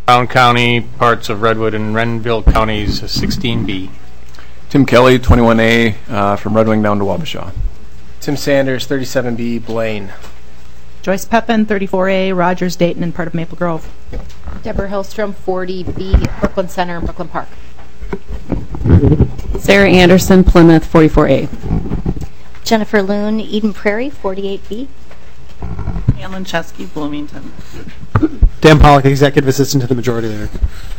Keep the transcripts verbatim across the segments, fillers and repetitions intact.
Brown County, parts of Redwood and Renville counties, sixteen B. Tim Kelly, twenty-one A, uh, from Red Wing down to Wabasha. Tim Sanders, thirty-seven B, Blaine. Joyce Pepin, thirty-four A, Rogers, Dayton, and part of Maple Grove. Deborah Hillstrom, forty B, Brooklyn Center and Brooklyn Park. Sarah Anderson, Plymouth, forty-four A. Jennifer Loon, Eden Prairie, forty-eight B. Alan Chesky, Bloomington. Dan Pollock, Executive Assistant to the Majority Leader.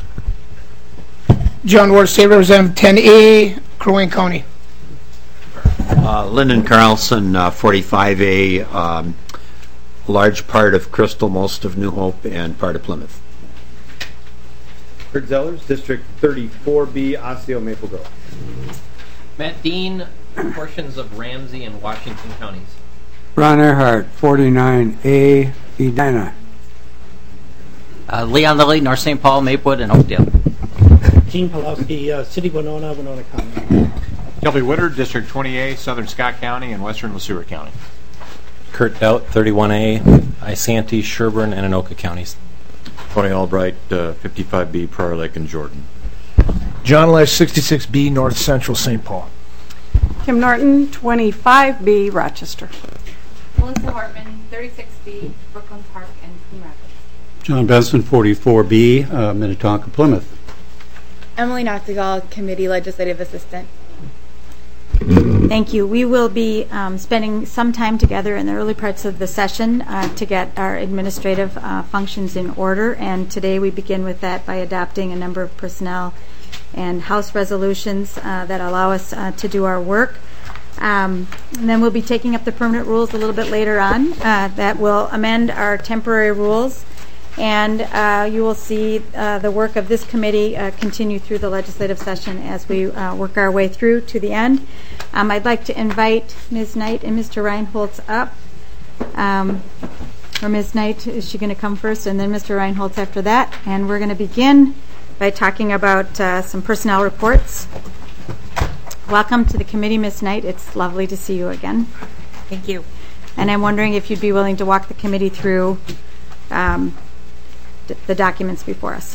John Ward, State Representative, ten A, Crow Wing County. Uh, Lyndon Carlson, uh, forty-five A, um, large part of Crystal, most of New Hope, and part of Plymouth. Kurt Zellers, District thirty-four B, Osseo, Maple Grove. Matt Dean, portions of Ramsey and Washington counties. Ron Earhart, forty-nine A, Edina. Uh, Leon Lilly, North Saint Paul, Maplewood, and Oakdale. Gene Pawlowski, uh, City Winona, Winona County. Kelby Woodard, District twenty A, Southern Scott County, and Western LeSueur County. Kurt Doubt, thirty-one A, Isanti, Sherburne, and Anoka counties. Tony Albright, uh, fifty-five B, Prior Lake and Jordan. John Lesh, sixty-six B, North Central Saint Paul. Kim Norton, twenty-five B, Rochester. Melissa Hartman, thirty-six B, Brooklyn Park and Coon Rapids. John Benson, forty-four B, uh, Minnetonka, Plymouth. Emily Noctegal, Committee Legislative Assistant. Thank you. We will be um, spending some time together in the early parts of the session uh, to get our administrative uh, functions in order, and today we begin with that by adopting a number of personnel and House resolutions uh, that allow us uh, to do our work. Um, and then we'll be taking up the permanent rules a little bit later on uh, that will amend our temporary rules, and uh, you will see uh, the work of this committee uh, continue through the legislative session as we uh, work our way through to the end. Um, I'd like to invite Miz Knight and Mister Reinholz up. Um, or Miz Knight, is she going to come first? And then Mister Reinholz after that. And we're going to begin by talking about uh, some personnel reports. Welcome to the committee, Miz Knight. It's lovely to see you again. Thank you. And I'm wondering if you'd be willing to walk the committee through um, d- the documents before us.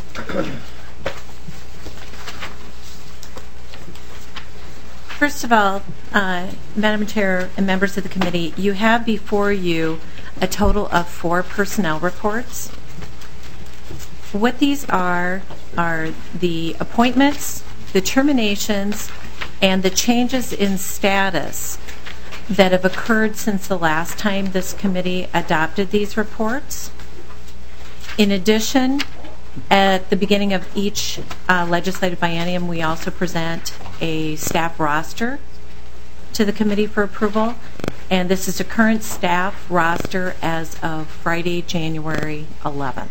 First of all, uh, Madam Chair and members of the committee, you have before you a total of four personnel reports. What these are are the appointments, the terminations, and the changes in status that have occurred since the last time this committee adopted these reports. In addition, at the beginning of each uh, legislative biennium, we also present a staff roster to the committee for approval, and this is a current staff roster as of Friday, January eleventh.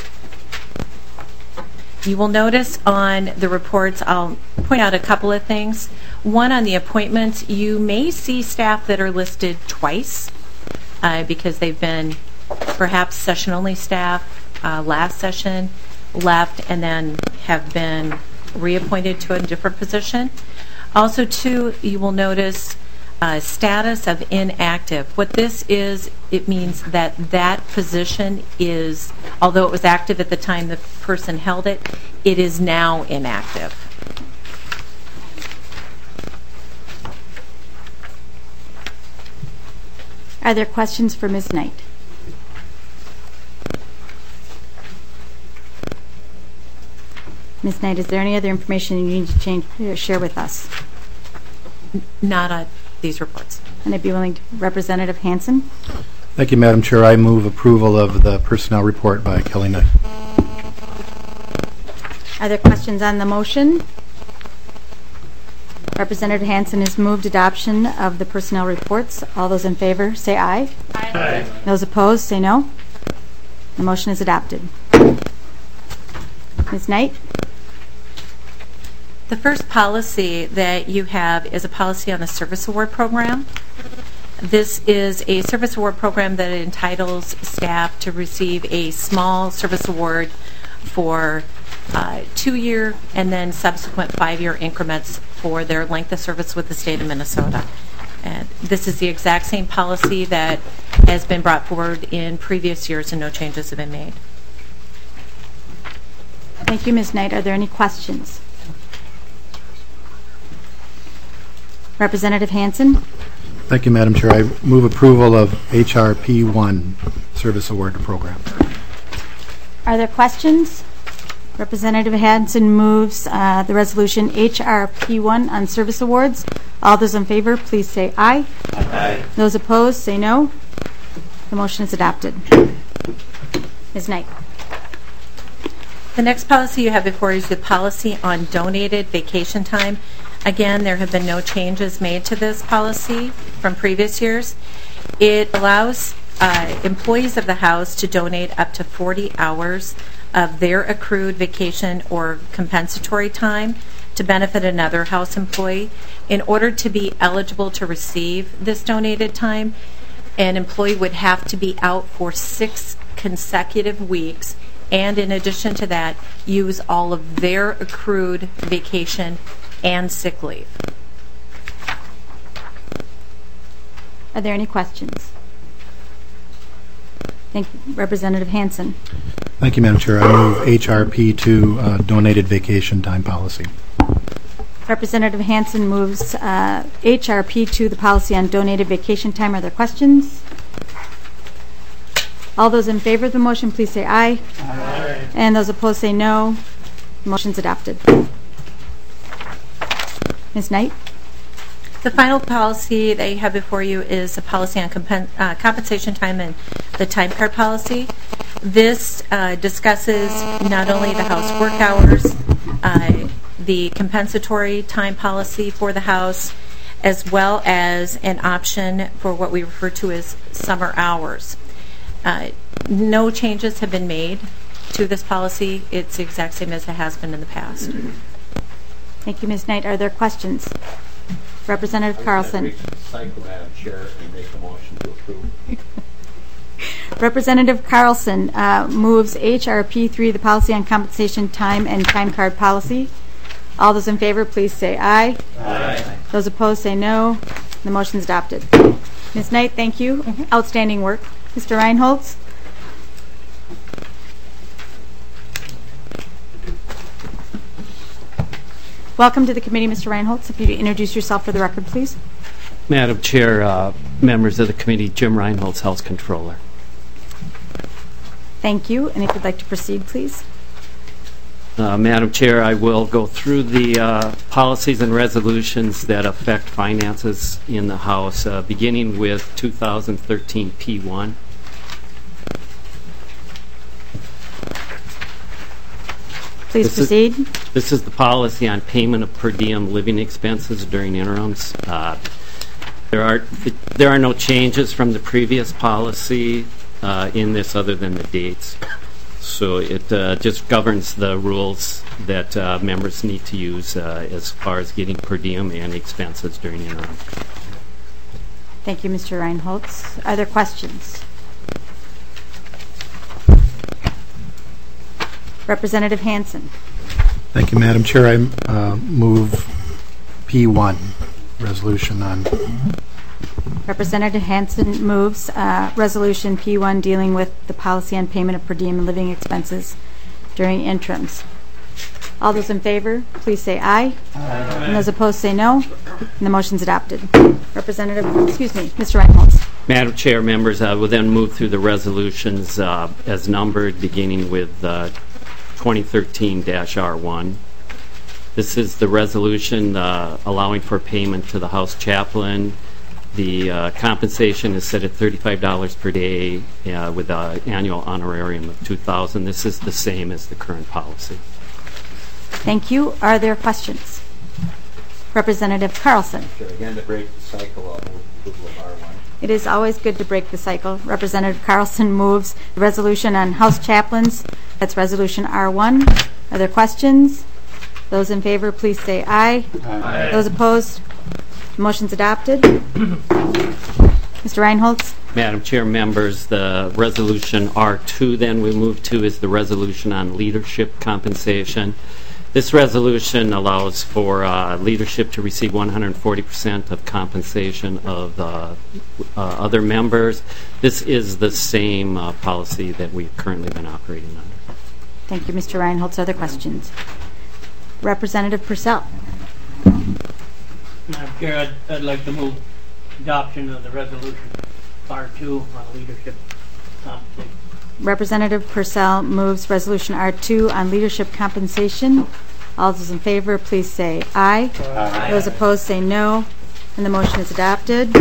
You will notice on the reports, I'll point out a couple of things. One, on the appointments, you may see staff that are listed twice uh, because they've been perhaps session-only staff uh, last session, left, and then have been reappointed to a different position. Also, two, you will notice uh, status of inactive. What this is, it means that that position is, although it was active at the time the person held it, it is now inactive. Are there questions for Miz Knight? Miz Knight, is there any other information you need to change, uh, share with us? Not on these reports. And I'd be willing to, Representative Hansen? Thank you, Madam Chair. I move approval of the personnel report by Kelly Knight. Are there questions on the motion? Representative Hansen has moved adoption of the personnel reports. All those in favor say aye. Aye. Aye. Those opposed say no. The motion is adopted. Miz Knight? The first policy that you have is a policy on the service award program. This is a service award program that entitles staff to receive a small service award for uh, two-year and then subsequent five-year increments for their length of service with the state of Minnesota. And this is the exact same policy that has been brought forward in previous years, and no changes have been made. Thank you, Miz Knight. Are there any questions? Representative Hansen? Thank you, Madam Chair. I move approval of H R P one Service Award Program. Are there questions? Representative Hansen moves uh, the resolution H R P one on service awards. All those in favor, please say aye. Aye. Those opposed, say no. The motion is adopted. Miz Knight. The next policy you have before you is the policy on donated vacation time. Again, there have been no changes made to this policy from previous years. It allows uh, employees of the house to donate up to forty hours of their accrued vacation or compensatory time to benefit another house employee. In order to be eligible to receive this donated time, an employee would have to be out for six consecutive weeks, and in addition to that, use all of their accrued vacation and sick leave. Are there any questions? Thank you. Representative Hansen. Thank you, Madam Chair. I move H R P two uh, donated vacation time policy. Representative Hansen moves uh, H R P two, the policy on donated vacation time. Are there questions? All those in favor of the motion, please say aye. Aye. And those opposed say no. The motion's adopted. Miz Knight. The final policy that you have before you is a policy on compen- uh, compensation time and the time card policy. This uh, discusses not only the house work hours, uh, the compensatory time policy for the house, as well as an option for what we refer to as summer hours. Uh, no changes have been made to this policy. It's the exact same as it has been in the past. Thank you, Miz Knight. Are there questions? Representative Carlson. Cycle, Madam Chair, and make a motion to approve. Representative Carlson uh, moves H R P three, the policy on compensation time and time card policy. All those in favor, please say aye. Aye. Those opposed say no. The motion is adopted. Miz Knight, thank you. Mm-hmm. Outstanding work. Mister Reinholz. Welcome to the committee, Mister Reinholz. If you'd introduce yourself for the record, please. Madam Chair, uh, members of the committee, Jim Reinholz, House Controller. Thank you. And if you'd like to proceed, please. Uh, Madam Chair, I will go through the uh, policies and resolutions that affect finances in the House, uh, beginning with two thousand thirteen P one. Please this proceed. Is, this is the policy on payment of per diem living expenses during interims. Uh, there are there are no changes from the previous policy uh, in this other than the dates. So it uh, just governs the rules that uh, members need to use uh, as far as getting per diem and expenses during interim. Thank you, Mister Reinholz. Are there questions? Representative Hansen. Thank you, Madam Chair. I uh, move P one, resolution on. Representative Hansen moves uh, resolution P one dealing with the policy on payment of per diem and living expenses during interims. All those in favor, please say aye. Aye. And those opposed say no. And the motion's adopted. Representative, excuse me, Mister Reinholz. Madam Chair, members, I will then move through the resolutions uh, as numbered, beginning with uh, twenty thirteen dash R one. This is the resolution uh, allowing for payment to the House Chaplain. The uh, compensation is set at thirty-five dollars per day uh, with an annual honorarium of two thousand dollars. This is the same as the current policy. Thank you. Are there questions? Representative Carlson. Sure. Again, to break the cycle of approval of R one. It is always good to break the cycle. Representative Carlson moves the resolution on House Chaplains. That's resolution R one. Are there questions? Those in favor, please say aye. Aye. Those opposed? The motion's adopted. Mister Reinholz. Madam Chair, members, the resolution R two then we move to is the resolution on leadership compensation. This resolution allows for uh, leadership to receive one hundred forty percent of compensation of uh, uh, other members. This is the same uh, policy that we've currently been operating under. Thank you, Mister Reinholtz. Other questions? Representative Purcell. Madam Chair, I'd, I'd like to move adoption of the resolution R two on leadership compensation. Representative Purcell moves Resolution R two on leadership compensation. All those in favor, please say aye. Aye. Those opposed say no, and the motion is adopted.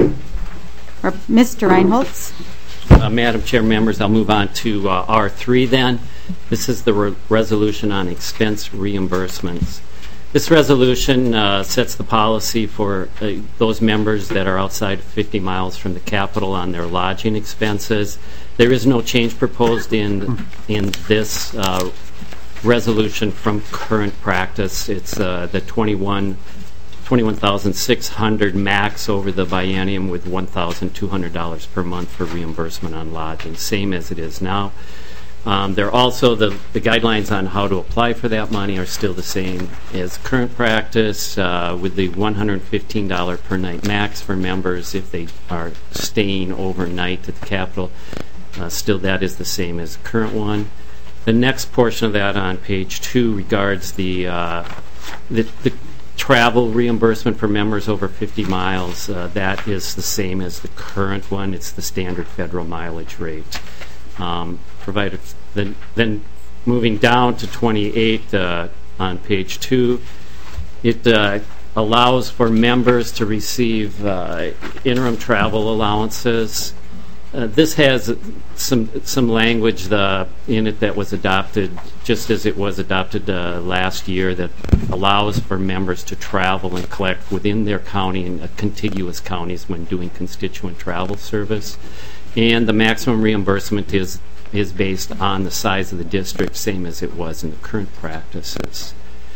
Or Mister Reinholtz. Uh, Madam Chair, members, I'll move on to uh, R three then. This is the re- resolution on expense reimbursements. This resolution uh, sets the policy for uh, those members that are outside fifty miles from the Capitol on their lodging expenses. There is no change proposed in in this uh, resolution from current practice. It's uh, the twenty-one thousand six hundred max over the biennium with one thousand two hundred dollars per month for reimbursement on lodging, same as it is now. Um, there are also the, the guidelines on how to apply for that money are still the same as current practice, uh, with the one hundred fifteen dollars per night max for members if they are staying overnight at the Capitol. Uh, still, that is the same as the current one. The next portion of that on page two regards the uh, the, the travel reimbursement for members over fifty miles. Uh, that is the same as the current one. It's the standard federal mileage rate. Um, provided then, then moving down to twenty-eight uh, on page two, it uh, allows for members to receive uh, interim travel allowances. Uh, this has some some language uh, in it that was adopted just as it was adopted uh, last year that allows for members to travel and collect within their county and uh, contiguous counties when doing constituent travel service. And the maximum reimbursement is is based on the size of the district, same as it was in the current practices.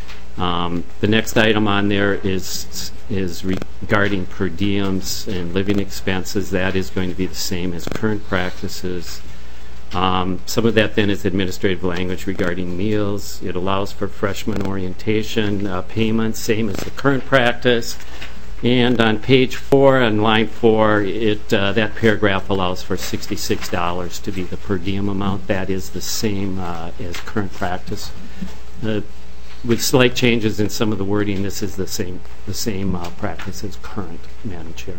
Um, the next item on there is is regarding per diems and living expenses. That is going to be the same as current practices. Um, some of that then is administrative language regarding meals. It allows for freshman orientation uh, payments, same as the current practice. And on page four, on line four, it uh, that paragraph allows for sixty-six dollars to be the per diem amount. That is the same uh, as current practice. Uh, with slight changes in some of the wording, this is the same the same uh, practice as current, Madam Chair.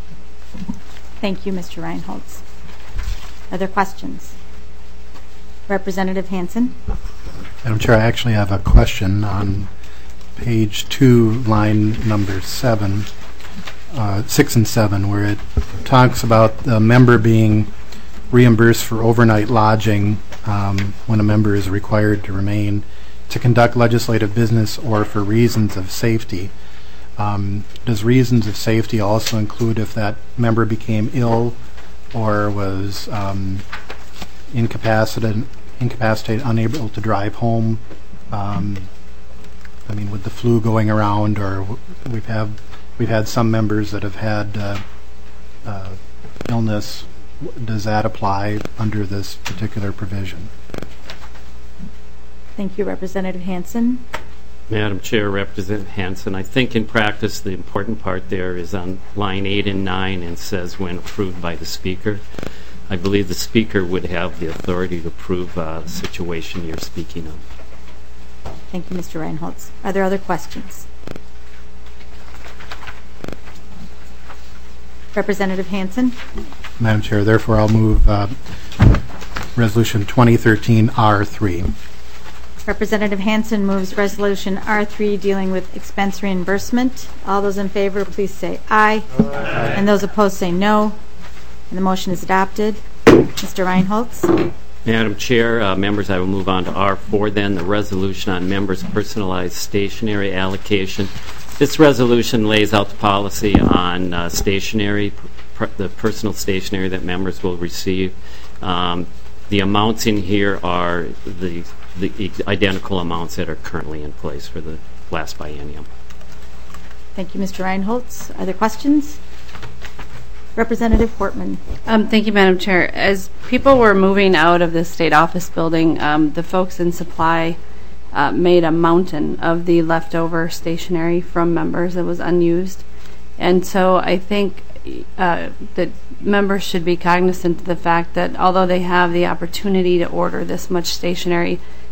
Thank you, Mister Reinholtz. Other questions? Representative Hansen. Madam Chair, I actually have a question on page two, line number seven, uh, six and seven, where it talks about the member being reimbursed for overnight lodging um, when a member is required to remain to conduct legislative business or for reasons of safety. Um, does reasons of safety also include if that member became ill or was um, incapacitated, incapacitated, unable to drive home? Um, I mean, with the flu going around, or we've have we've had some members that have had uh, uh, illness. Does that apply under this particular provision? Thank you, Representative Hansen. Madam Chair, Representative Hansen, I think in practice the important part there is on line eight and nine and says when approved by the Speaker. I believe the Speaker would have the authority to approve uh, the situation you're speaking of. Thank you, Mister Reinholtz. Are there other questions? Representative Hansen. Madam Chair, therefore I'll move uh, Resolution twenty thirteen R three. Representative Hansen moves Resolution R three dealing with expense reimbursement. All those in favor, please say aye. Aye. And those opposed say no. And the motion is adopted. Mister Reinholtz. Madam Chair, uh, members, I will move on to R four then, the resolution on members' personalized stationery allocation. This resolution lays out the policy on uh, stationery, pr the personal stationery that members will receive. Um, the amounts in here are the, the identical amounts that are currently in place for the last biennium. Thank you, Mister Reinholtz. Are there questions? Representative Portman. Um, thank you, Madam Chair. As people were moving out of the state office building, um, the folks in supply uh, made a mountain of the leftover stationery from members that was unused. And so I think uh, that members should be cognizant of the fact that although they have the opportunity to order this much stationery,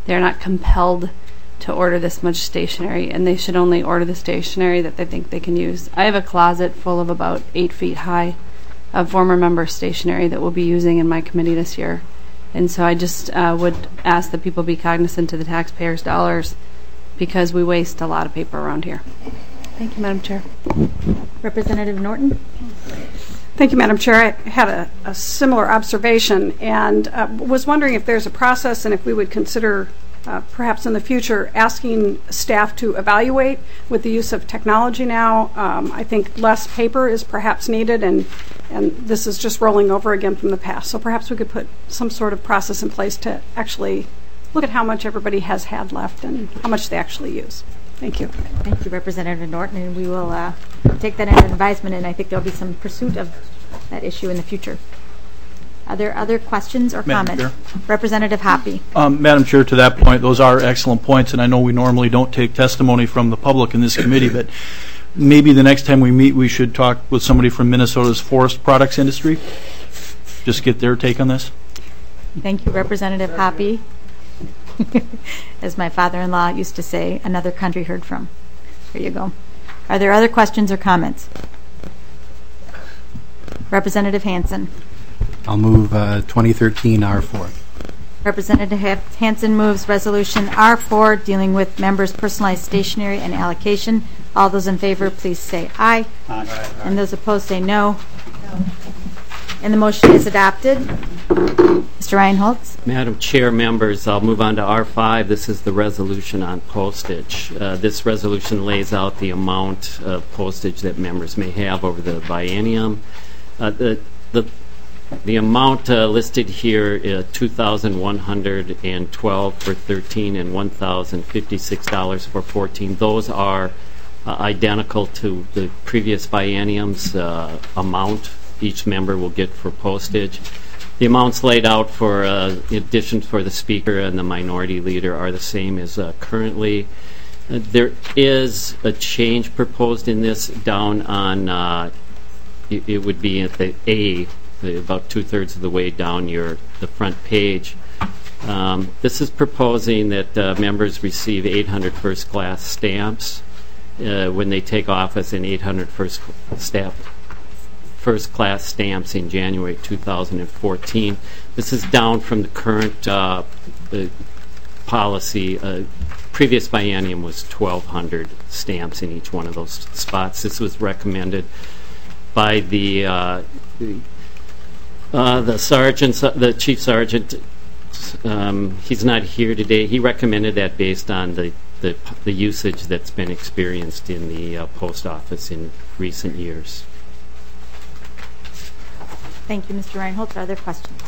they're not compelled to order this much stationery, and they should only order the stationery that they think they can use. I have a closet full of about eight feet high of former member stationery that we'll be using in my committee this year. And so I just uh, would ask that people be cognizant of the taxpayers' dollars, because we waste a lot of paper around here. Thank you, Madam Chair. Representative Norton. Thank you, Madam Chair. I had a, a similar observation and uh, was wondering if there's a process and if we would consider uh, perhaps in the future asking staff to evaluate with the use of technology now. Um, I think less paper is perhaps needed, and, and this is just rolling over again from the past. So perhaps we could put some sort of process in place to actually look at how much everybody has had left and how much they actually use. Thank you. Thank you, Representative Norton, and we will uh, take that under advisement, and I think there'll be some pursuit of that issue in the future. Are there other questions or Madam comments? Chair. Representative Hoppy. Um, Madam Chair, to that point, those are excellent points, and I know we normally don't take testimony from the public in this committee, but maybe the next time we meet, we should talk with somebody from Minnesota's forest products industry. Just get their take on this. Thank you, Representative Hoppy. As my father-in-law used to say, another country heard from. There you go. Are there other questions or comments? Representative Hansen. I'll move uh, twenty thirteen R four. Representative Hansen moves Resolution R four dealing with members' personalized stationery and allocation. All those in favor, please say aye. Aye. Aye. And those opposed say no. No. And the motion is adopted. Mister Reinholtz. Madam Chair, members, I'll move on to R five. This is the resolution on postage. Uh, this resolution lays out the amount of postage that members may have over the biennium. Uh, the, the, the amount uh, listed here is two thousand one hundred twelve dollars for thirteen and one thousand fifty-six dollars for fourteen. Those are uh, identical to the previous biennium's uh, amount each member will get for postage. The amounts laid out for uh, additions for the Speaker and the Minority Leader are the same as uh, currently. Uh, there is a change proposed in this down on, uh, it, it would be at the A, about two-thirds of the way down your the front page. Um, this is proposing that uh, members receive eight hundred first-class stamps uh, when they take office, and eight hundred first staff first class stamps in January two thousand fourteen. This is down from the current uh, uh, policy. Uh, previous biennium was twelve hundred stamps in each one of those spots. This was recommended by the uh, uh, the sergeant, the chief sergeant. Um, he's not here today. He recommended that based on the the, the usage that's been experienced in the uh, post office in recent years. Thank you, Mister Reinholtz. Are there questions?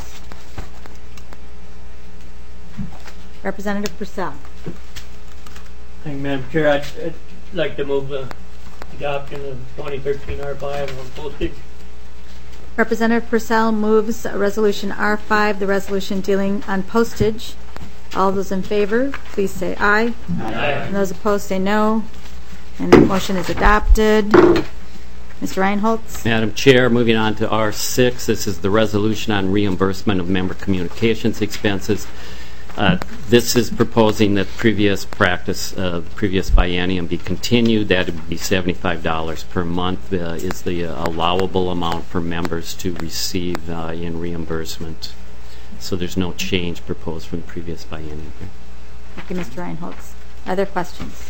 Representative Purcell. Thank you, Madam Chair. I'd, I'd like to move the adoption of twenty thirteen R five on postage. Representative Purcell moves Resolution R five, the resolution dealing on postage. All those in favor, please say aye. Aye. And those opposed say no. And the motion is adopted. Mister Reinholtz. Madam Chair, moving on to R six, this is the resolution on reimbursement of member communications expenses. Uh, this is proposing that previous practice, uh, previous biennium be continued. That would be seventy-five dollars per month uh, is the uh, allowable amount for members to receive uh, in reimbursement. So there's no change proposed from the previous biennium. Thank you, Mister Reinholtz. Other questions?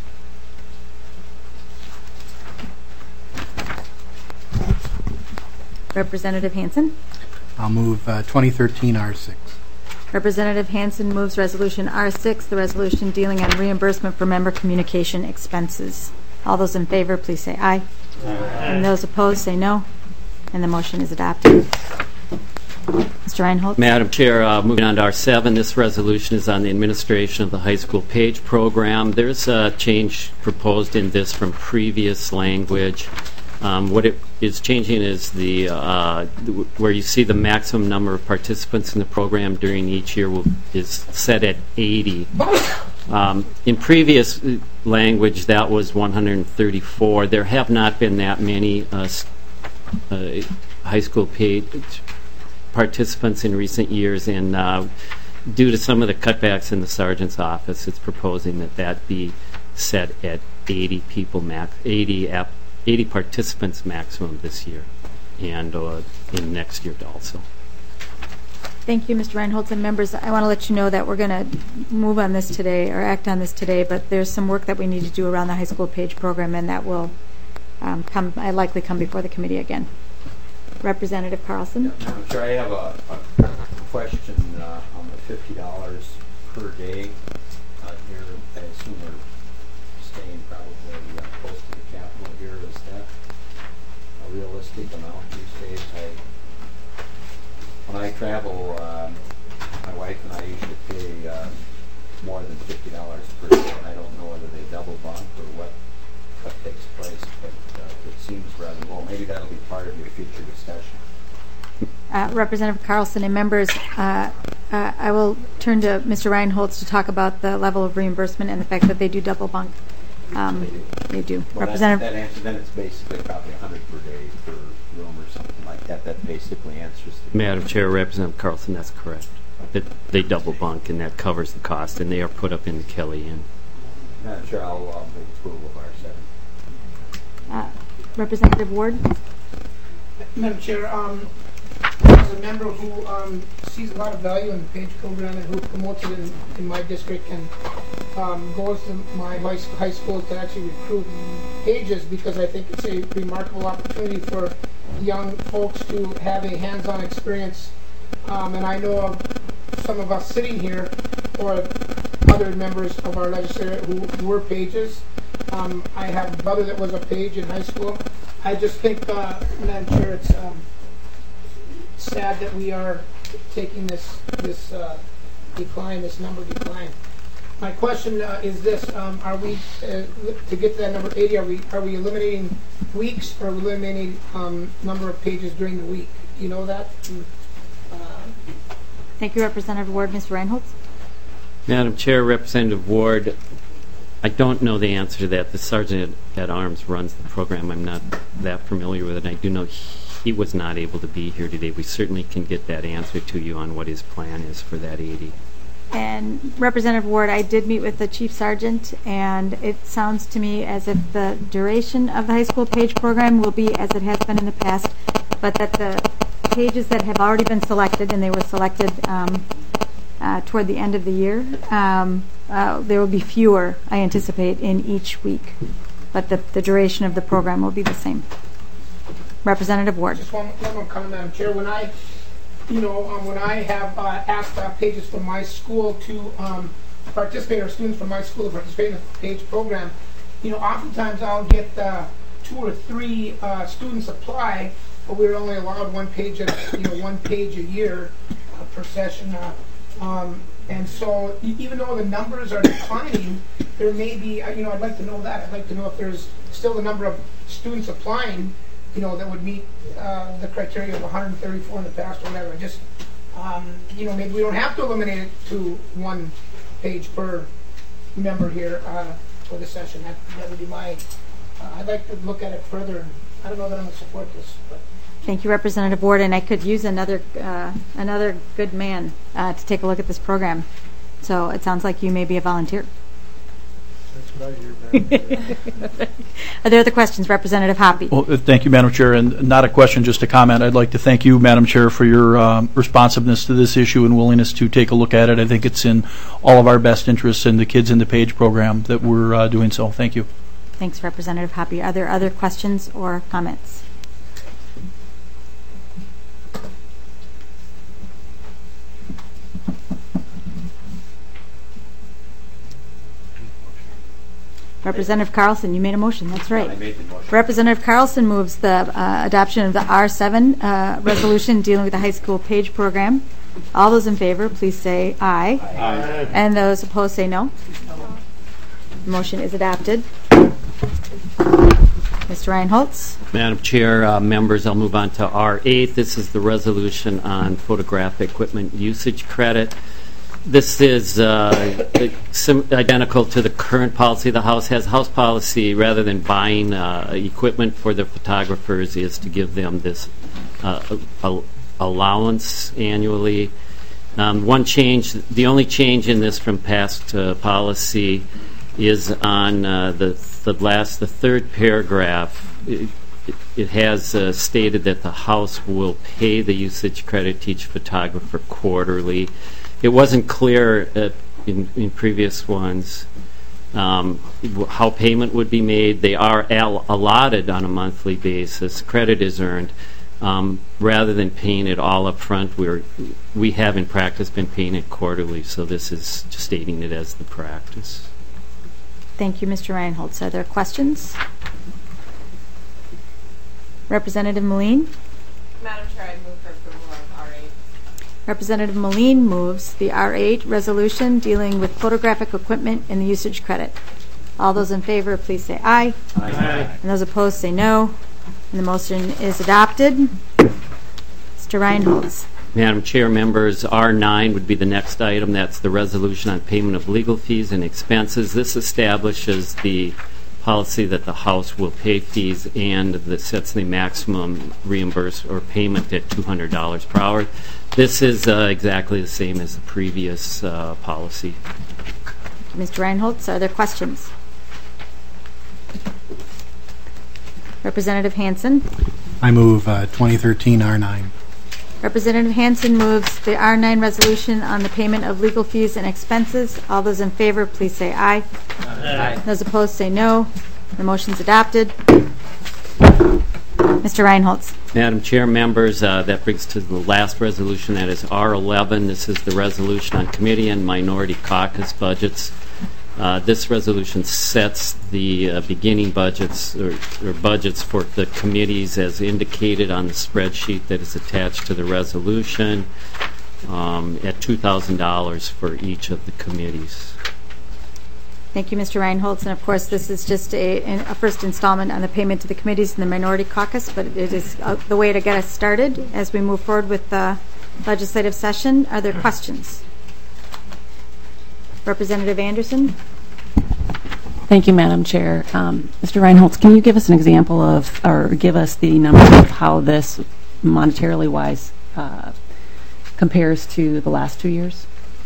Representative Hansen. I'll move uh, twenty thirteen R six. Representative Hansen moves Resolution R six, the resolution dealing on reimbursement for member communication expenses. All those in favor, please say aye. Aye. And those opposed, say no. And the motion is adopted. Mister Reinholtz. Madam Chair, uh, moving on to R seven, this resolution is on the administration of the high school page program. There's a change proposed in this from previous language. Um, what it is changing is the uh, where you see the maximum number of participants in the program during each year will, is set at eighty. Um, in previous language, that was one hundred thirty-four. There have not been that many uh, uh, high school paid participants in recent years, and uh, due to some of the cutbacks in the sergeant's office, it's proposing that that be set at eighty people max, eighty app, eighty participants maximum this year, and uh, in next year also. Thank you, Mister Reinholz, and members. I want to let you know that we're going to move on this today, or act on this today, but there's some work that we need to do around the high school page program, and that will um, come, I likely come before the committee again. Representative Carlson. Yeah, Madam Chair, I have a, a question uh, on the fifty dollars per day. Uh, here, I assume we're staying probably uh, close to the capital here. Is that a realistic amount these days? I, when I travel, um, my wife and I usually pay uh, more than fifty dollars per day. I don't know whether they double bump or what what takes place, but uh, it seems rather low. Maybe that'll be part of your future discussion. Uh, Representative Carlson and members, uh, uh, I will turn to Mister Reinholz to talk about the level of reimbursement and the fact that they do double bunk. Um, they do. They do. Well, Representative. That, that answer, then it's basically probably one hundred per day per room or something like that. That basically answers the Madam Chair, Representative Carlson, that's correct. That they double bunk, and that covers the cost, and they are put up in the Kelly Inn. Madam Chair, I'll uh, move approval of R seven. Uh, Representative Ward. Madam Chair, um, as a member who um, sees a lot of value in the PAGE program and who promotes it in, in my district and um, goes to my high, high school to actually recruit pages, because I think it's a remarkable opportunity for young folks to have a hands-on experience. Um, and I know of some of us sitting here or other members of our legislature who, who were pages. Um, I have a brother that was a page in high school. I just think, uh, Madam Chair, it's um, sad that we are taking this this uh, decline, this number decline. My question uh, is this: um, Are we uh, to get to that number eighty? Are we are we eliminating weeks, or are we eliminating um, number of pages during the week? You know that. Uh, Thank you, Representative Ward. Mister Reinholz. Madam Chair, Representative Ward, I don't know the answer to that. The Sergeant at Arms runs the program. I'm not that familiar with it. I do know he was not able to be here today. We certainly can get that answer to you on what his plan is for that eighty. And Representative Ward, I did meet with the Chief Sergeant, and it sounds to me as if the duration of the high school page program will be as it has been in the past, but that the pages that have already been selected, and they were selected um, uh, toward the end of the year, um, uh, there will be fewer, I anticipate, in each week. But the, the duration of the program will be the same. Representative Ward. Just one, one more comment, Madam Chair. When I, you know, um, when I have uh, asked uh, pages from my school to um, participate, or students from my school to participate in the PAGE program, you know, oftentimes I'll get uh, two or three uh, students apply, but we're only allowed one page, at, you know, one page a year uh, per session. Uh, um, and so, e even though the numbers are declining, there may be, uh, you know, I'd like to know that. I'd like to know if there's still the number of students applying, you know, that would meet uh, the criteria of one hundred thirty-four in the past or whatever. Just, um, you know, maybe we don't have to eliminate it to one page per member here uh, for the session. That, that would be my, uh, I'd like to look at it further. I don't know that I'm going to support this, but. Thank you, Representative Ward, and I could use another uh, another good man uh, to take a look at this program. So it sounds like you may be a volunteer. That's what I hear, Madam Are there other questions? Representative Hoppe. Well, uh, thank you, Madam Chair, and not a question, just a comment. I'd like to thank you, Madam Chair, for your um, responsiveness to this issue and willingness to take a look at it. I think it's in all of our best interests in the Kids in the Page program that we're uh, doing so. Thank you. Thanks, Representative Hoppe. Are there other questions or comments? Representative Carlson, you made a motion. That's right. I made the motion. Representative Carlson moves the uh, adoption of the R seven uh, resolution dealing with the high school page program. All those in favor, please say aye. Aye. And those opposed say no. No. The motion is adopted. Mister Reinholz. Madam Chair, uh, members, I'll move on to R eight. This is the resolution on photographic equipment usage credit. This is uh, sim identical to the current policy. The House has House policy, rather than buying uh, equipment for the photographers, is to give them this uh, allowance annually. Um, One change, the only change in this from past uh, policy is on uh, the the last, the third paragraph. It, it, it has uh, stated that the House will pay the usage credit to each photographer quarterly. It wasn't clear uh, in, in previous ones um, how payment would be made. They are al- allotted on a monthly basis. Credit is earned. Um, rather than paying it all up front, we're, we have in practice been paying it quarterly, so this is just stating it as the practice. Thank you, Mister Reinholz. Are there questions? Representative Moline? Madam Chair, I move for approval of R eight. Representative Moline moves the R eight resolution dealing with photographic equipment and the usage credit. All those in favor, please say aye. Aye. And those opposed say no. And the motion is adopted. Mister Reinholz. Madam Chair, members, R nine would be the next item. That's the resolution on payment of legal fees and expenses. This establishes the policy that the House will pay fees and that sets the maximum reimburse or payment at two hundred dollars per hour. This is uh, exactly the same as the previous uh, policy. Mister Reinholz, are there questions? Representative Hansen. I move uh, twenty thirteen R nine. Representative Hansen moves the R nine resolution on the payment of legal fees and expenses. All those in favor, please say aye. Aye. Those opposed say no. The motion's adopted. Mister Reinholz. Madam Chair, members, uh, that brings to the last resolution. That is R eleven. This is the resolution on committee and minority caucus budgets. Uh, this resolution sets the uh, beginning budgets or, or budgets for the committees as indicated on the spreadsheet that is attached to the resolution um, at two thousand dollars for each of the committees. Thank you, Mister Reinholz. And of course, this is just a, a first installment on the payment to the committees and the minority caucus, but it is uh, the way to get us started as we move forward with the legislative session. Are there questions? Representative Anderson. Thank you, Madam Chair. Um, Mister Reinholz, can you give us an example of, or give us the number of how this, monetarily wise, uh, compares to the last two years?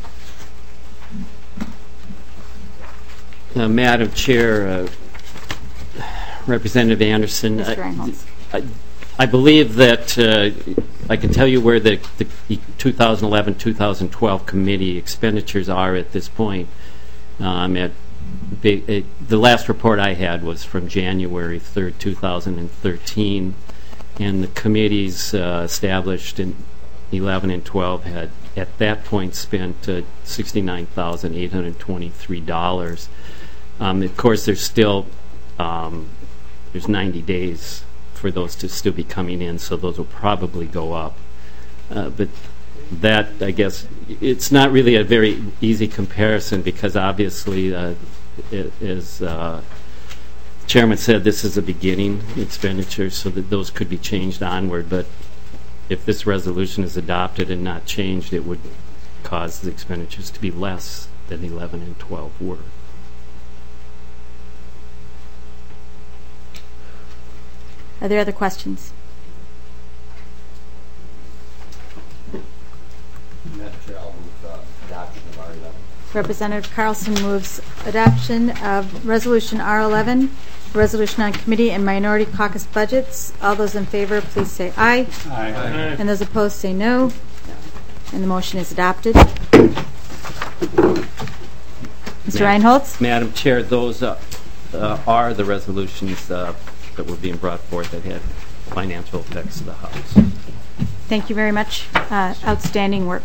Uh, Madam Chair, uh, Representative Anderson, Mister Reinholz. I, I, I believe that uh, I can tell you where the, the twenty eleven to twenty twelve committee expenditures are at this point. Um, at the, the last report I had was from January third, two thousand thirteen, and the committees uh, established in eleven and twelve had at that point spent uh, sixty-nine thousand eight hundred twenty-three dollars. Um, of course, there's still um, there's ninety days for those to still be coming in, so those will probably go up. Uh, but that, I guess, it's not really a very easy comparison because obviously, uh, it, as uh, the Chairman said, this is a beginning expenditure, so that those could be changed onward. But if this resolution is adopted and not changed, it would cause the expenditures to be less than eleven and twelve were. Are there other questions? Madam Chair, I'll move uh, adoption of R eleven. Representative Carlson moves adoption of Resolution R eleven, Resolution on Committee and Minority Caucus Budgets. All those in favor, please say aye. Aye. Aye. And those opposed say no. And the motion is adopted. Mister Reinholz? Madam Chair, those uh, uh, are the resolutions uh, that were being brought forth that had financial effects to the House. Thank you very much. Uh, outstanding work.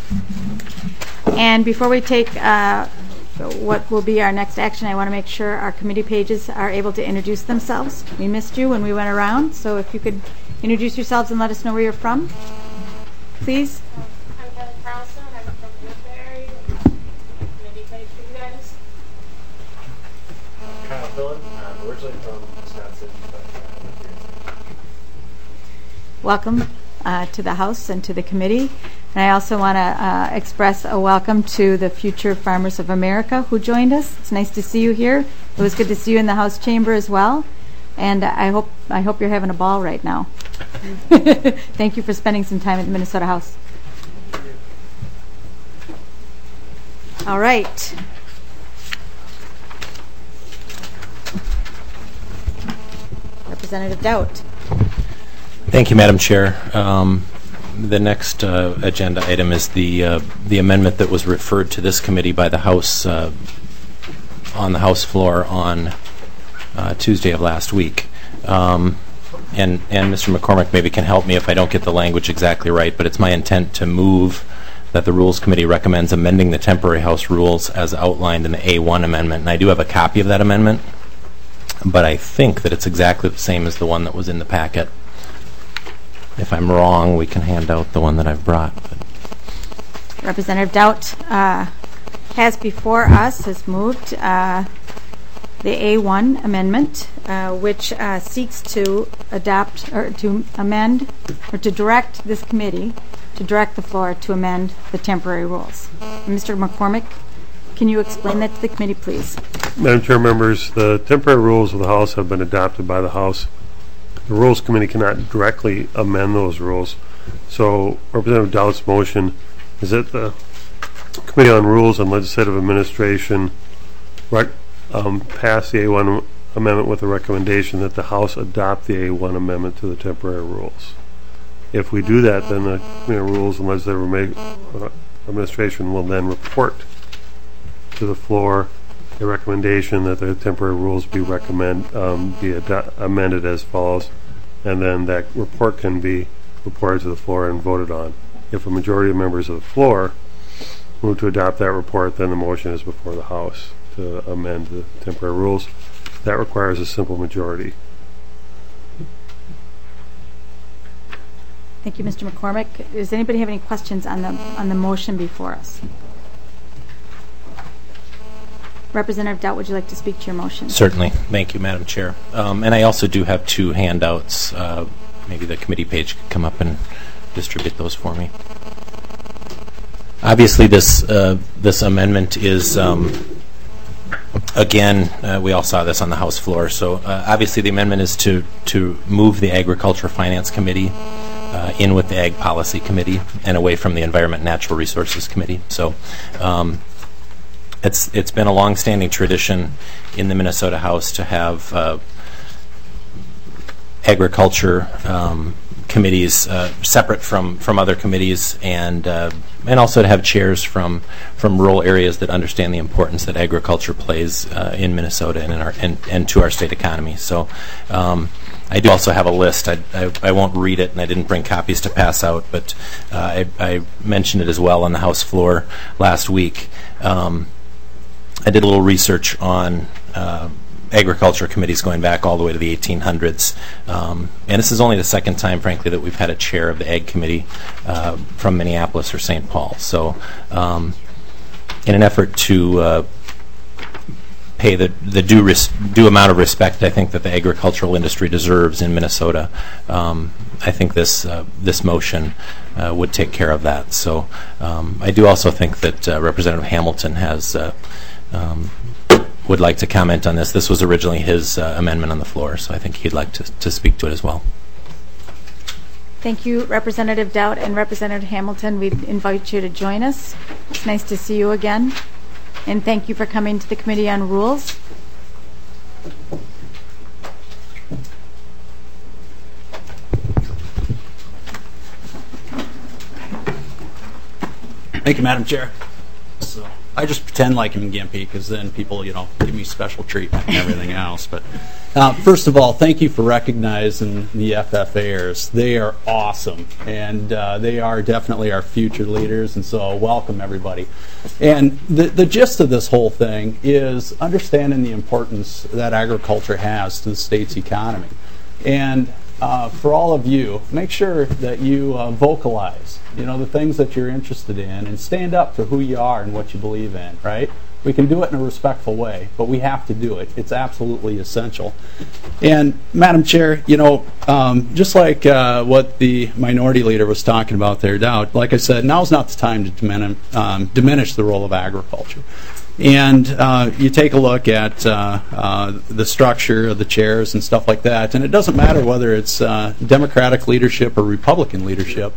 And before we take uh, what will be our next action, I want to make sure our committee pages are able to introduce themselves. We missed you when we went around, so if you could introduce yourselves and let us know where you're from, please. I'm Kelly Carlson. I'm from Woodbury. Committee page for you guys. Kyle Dillon. I'm originally from Wisconsin, but I live here. Welcome uh, to the House and to the committee. And I also want to uh, express a welcome to the future Farmers of America who joined us. It's nice to see you here. It was good to see you in the House chamber as well. And I hope I hope you're having a ball right now. Thank you for spending some time at the Minnesota House. All right. Representative Doubt. Thank you, Madam Chair. Um, the next uh, agenda item is the uh, the amendment that was referred to this committee by the House uh, on the House floor on uh, Tuesday of last week. Um, and and Mister McCormick maybe can help me if I don't get the language exactly right, but it's my intent to move that the Rules Committee recommends amending the temporary House rules as outlined in the A one amendment. And I do have a copy of that amendment, but I think that it's exactly the same as the one that was in the packet. If I'm wrong, we can hand out the one that I've brought. Representative Doubt uh, has before us, has moved uh, the A one amendment, uh, which uh, seeks to adopt or to amend or to direct this committee to direct the floor to amend the temporary rules. Mister McCormick, can you explain that to the committee, please? Madam Chair, members, the temporary rules of the House have been adopted by the House. The Rules Committee cannot directly amend those rules. So Representative Doubt's motion is that the Committee on Rules and Legislative Administration rec um, pass the A one amendment with a recommendation that the House adopt the A one amendment to the temporary rules. If we do that, then the Committee on Rules and Legislative uh, Administration will then report to the floor a recommendation that the temporary rules be recommend um, be amended as follows, and then that report can be reported to the floor and voted on. If a majority of members of the floor move to adopt that report, then the motion is before the House to amend the temporary rules. That requires a simple majority. Thank you, Mister McCormick. Does anybody have any questions on the on the motion before us? Representative Doubt, would you like to speak to your motion? Certainly. Thank you, Madam Chair. Um, and I also do have two handouts. Uh, maybe the committee page could come up and distribute those for me. Obviously, this uh, this amendment is, um, again, uh, we all saw this on the House floor. So uh, obviously, the amendment is to to move the Agriculture Finance Committee uh, in with the Ag Policy Committee and away from the Environment and Natural Resources Committee. So. Um, It's it's been a long-standing tradition in the Minnesota House to have uh, agriculture um, committees uh, separate from, from other committees, and uh, and also to have chairs from from rural areas that understand the importance that agriculture plays uh, in Minnesota and in our and, and to our state economy. So. Um, I do also have a list. I, I, I won't read it, and I didn't bring copies to pass out, but uh, I, I mentioned it as well on the House floor last week. Um, I did a little research on uh, agriculture committees going back all the way to the eighteen hundreds. Um, and this is only the second time, frankly, that we've had a chair of the Ag Committee uh, from Minneapolis or Saint Paul. So um, in an effort to uh, pay the, the due, res due amount of respect I think that the agricultural industry deserves in Minnesota, um, I think this, uh, this motion uh, would take care of that. So um, I do also think that uh, Representative Hamilton has uh, um, would like to comment on this. This was originally his uh, amendment on the floor, so I think he'd like to, to speak to it as well. Thank you, Representative Doubt and Representative Hamilton. We invite you to join us. It's nice to see you again. And thank you for coming to the Committee on Rules. Thank you, Madam Chair. So I just pretend like I'm in Gimpy because then people, you know, give me special treatment and everything else. But uh, first of all, thank you for recognizing the F F Ers. They are awesome, and uh, they are definitely our future leaders. And so, welcome everybody. And the the gist of this whole thing is understanding the importance that agriculture has to the state's economy. And uh, for all of you, make sure that you uh, vocalize, you know, the things that you're interested in, and stand up for who you are and what you believe in, right? We can do it in a respectful way, but we have to do it. It's absolutely essential. And, Madam Chair, you know, um, just like uh, what the minority leader was talking about there, Doubt, like I said, now's not the time to diminish, um, diminish the role of agriculture. And uh, you take a look at uh, uh, the structure of the chairs and stuff like that, and it doesn't matter whether it's uh, Democratic leadership or Republican leadership.